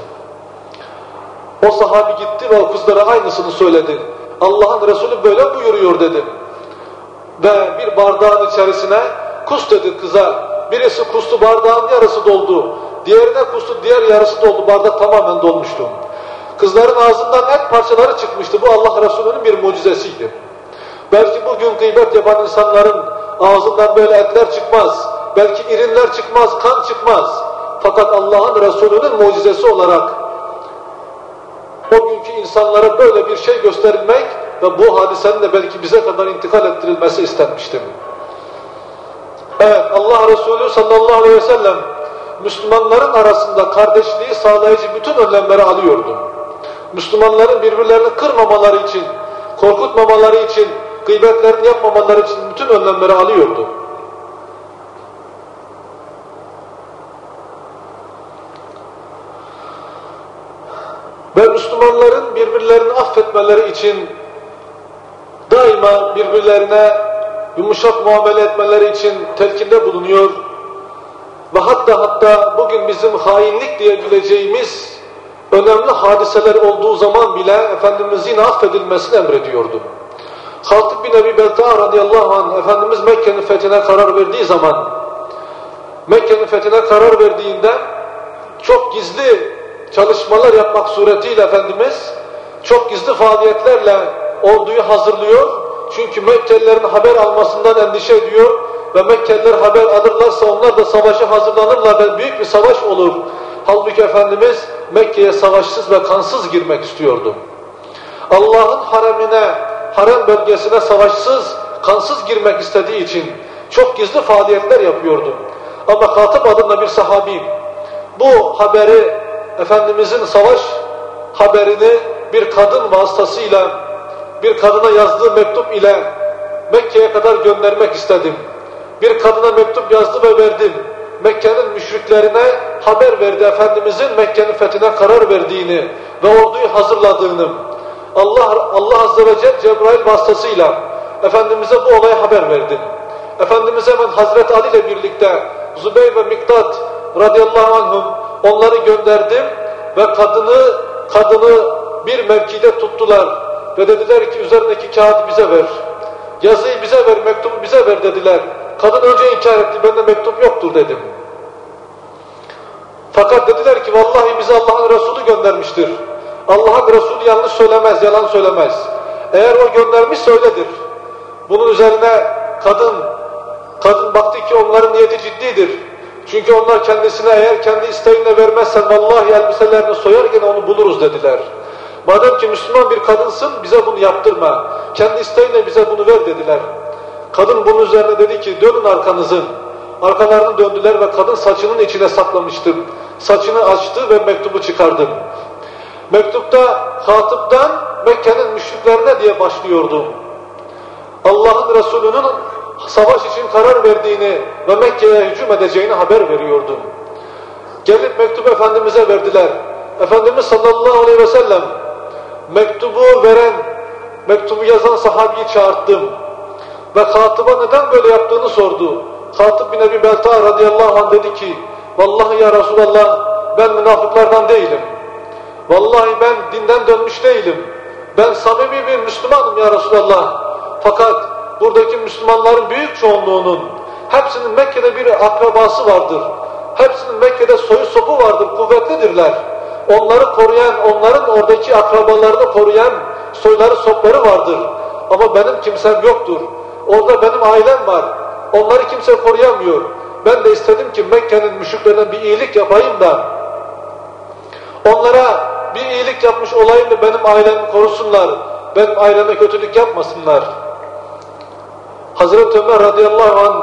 O sahabi gitti ve o kızlara aynısını söyledi. Allah'ın Resulü böyle buyuruyor dedim. Ve bir bardağın içerisine kus dedi kıza. Birisi kustu, bardağın yarısı doldu. Diğerine kustu, diğer yarısı doldu. Bardak tamamen dolmuştu. Kızların ağzından et parçaları çıkmıştı. Bu Allah Resulü'nün bir mucizesiydi. Belki bugün gıybet yapan insanların ağzından böyle etler çıkmaz. Belki irinler çıkmaz, kan çıkmaz. Fakat Allah'ın Resulü'nün mucizesi olarak o günkü insanlara böyle bir şey gösterilmek ve bu hadisenin de belki bize kadar intikal ettirilmesi istenmiştir. Evet, Allah Resulü sallallahu aleyhi ve sellem Müslümanların arasında kardeşliği sağlayıcı bütün önlemleri alıyordu. Müslümanların birbirlerini kırmamaları için, korkutmamaları için, gıybetlerini yapmamaları için bütün önlemleri alıyordu. Ve Müslümanların birbirlerini affetmeleri için daima birbirlerine yumuşak muamele etmeleri için telkinde bulunuyor. Ve hatta hatta bugün bizim hainlik diyebileceğimiz önemli hadiseler olduğu zaman bile Efendimiz yine affedilmesini emrediyordu. Hatib bin Ebi Belta'a radıyallahu anh Efendimiz Mekke'nin fethine karar verdiği zaman, Mekke'nin fethine karar verdiğinde çok gizli çalışmalar yapmak suretiyle Efendimiz çok gizli faaliyetlerle orduyu hazırlıyor. Çünkü Mekkelilerin haber almasından endişe ediyor ve Mekkeliler haber alırlarsa onlar da savaşa hazırlanırlar ve büyük bir savaş olur. Halbuki Efendimiz Mekke'ye savaşsız ve kansız girmek istiyordu. Allah'ın haremine, harem bölgesine savaşsız, kansız girmek istediği için çok gizli faaliyetler yapıyordu. Ama Hatib adında bir sahabi bu haberi, Efendimizin savaş haberini bir kadın vasıtasıyla, bir kadına yazdığı mektup ile Mekke'ye kadar göndermek istedim. Bir kadına mektup yazdı ve verdim. Mekke'nin müşriklerine haber verdi Efendimizin Mekke'nin fethine karar verdiğini ve orduyu hazırladığını. Allah Allah Azze ve Celle Cebrail vasıtasıyla Efendimiz'e bu olayı haber verdi. Efendimiz hemen Hazreti Ali ile birlikte Zübeyir ve Miktat radıyallahu anhum onları gönderdim ve kadını kadını bir mevkide tuttular ve dediler ki üzerindeki kağıdı bize ver. Yazıyı bize ver, mektubu bize ver dediler. Kadın önce inkar etti, bende mektup yoktur dedim. Fakat dediler ki vallahi bize Allah'ın Resulü göndermiştir. Allah'ın Resulü yanlış söylemez, yalan söylemez. Eğer o göndermişse öyledir. Bunun üzerine kadın, kadın baktı ki onların niyeti ciddidir. Çünkü onlar kendisine eğer kendi isteğinle vermezsen vallahi elbiselerini soyar gene onu buluruz dediler. Madem ki Müslüman bir kadınsın bize bunu yaptırma. Kendi isteğinle bize bunu ver dediler. Kadın bunun üzerine dedi ki dönün arkanızı. Arkalarını döndüler ve kadın saçının içine saklamıştı. Saçını açtı ve mektubu çıkardı. Mektupta Hatip'ten Mekke'nin müşriklerine diye başlıyordu. Allah'ın Resulü'nün savaş için karar verdiğini ve Mekke'ye hücum edeceğini haber veriyordu. Gelip mektubu Efendimiz'e verdiler. Efendimiz sallallahu aleyhi ve sellem mektubu veren, mektubu yazan sahabeyi çağırttım. Ve Hatip'e neden böyle yaptığını sordu. Hatib bin Ebi Belta'a radıyallahu anh dedi ki vallahi ya Resulallah ben münafıklardan değilim. Vallahi ben dinden dönmüş değilim. Ben samimi bir Müslümanım ya Resulallah. Fakat buradaki Müslümanların büyük çoğunluğunun hepsinin Mekke'de bir akrabası vardır. Hepsinin Mekke'de soyu sopu vardır, kuvvetlidirler. Onları koruyan, onların oradaki akrabalarını koruyan soyları sopları vardır. Ama benim kimsem yoktur. Orada benim ailem var. Onları kimse koruyamıyor. Ben de istedim ki Mekke'nin müşriklerine bir iyilik yapayım da onlara bir iyilik yapmış olayım da benim ailemi korusunlar. Benim aileme kötülük yapmasınlar. Hazreti Ömer radıyallahu anh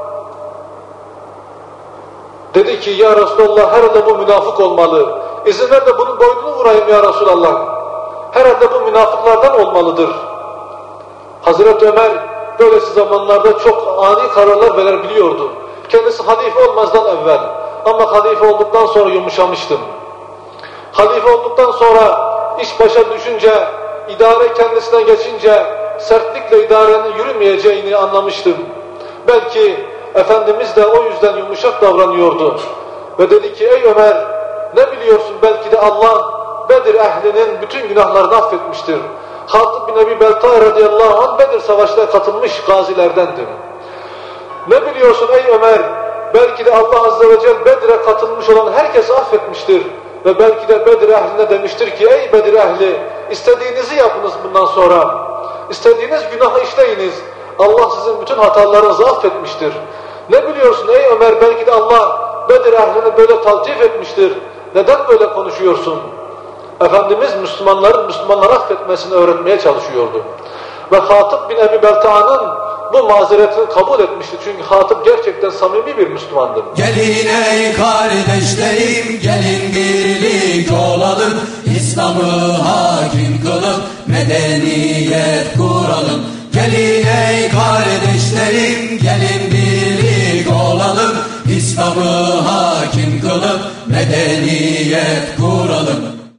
dedi ki ya Resulallah herhalde bu münafık olmalı. İzin ver de bunun boynunu vurayım ya Resulallah. Herhalde bu münafıklardan olmalıdır. Hazreti Ömer böylesi zamanlarda çok ani kararlar verebiliyordu. Kendisi halife olmazdan evvel. Ama halife olduktan sonra yumuşamıştım. Halife olduktan sonra iş başa düşünce, idare kendisine geçince sertlikle idarenin yürümeyeceğini anlamıştım. Belki Efendimiz de o yüzden yumuşak davranıyordu. Ve dedi ki ey Ömer ne biliyorsun belki de Allah Bedir ehlinin bütün günahlarını affetmiştir. Hatib bin Ebi Belta'a radıyallahu anh Bedir savaşına katılmış gazilerdendir. Ne biliyorsun ey Ömer belki de Allah azze ve celle Bedir'e katılmış olan herkesi affetmiştir. Ve belki de Bedir ehline demiştir ki ey Bedir ehli istediğinizi yapınız bundan sonra. İstediğiniz günahı işleyiniz. Allah sizin bütün hatalarınızı affetmiştir. Ne biliyorsun ey Ömer belki de Allah Bedir ehlini böyle taltif etmiştir. Neden böyle konuşuyorsun? Efendimiz Müslümanların Müslümanları affetmesini öğretmeye çalışıyordu. Ve Hatib bin Ebi Belta'nın bu mazeretini kabul etmişti. Çünkü hatip gerçekten samimi bir Müslümandı. Gelin ey kardeşlerim, gelin birlik olalım, İslam'ı hakim kılıp medeniyet kuralım. Gelin ey kardeşlerim, gelin birlik olalım, İslam'ı hakim kılıp medeniyet kuralım.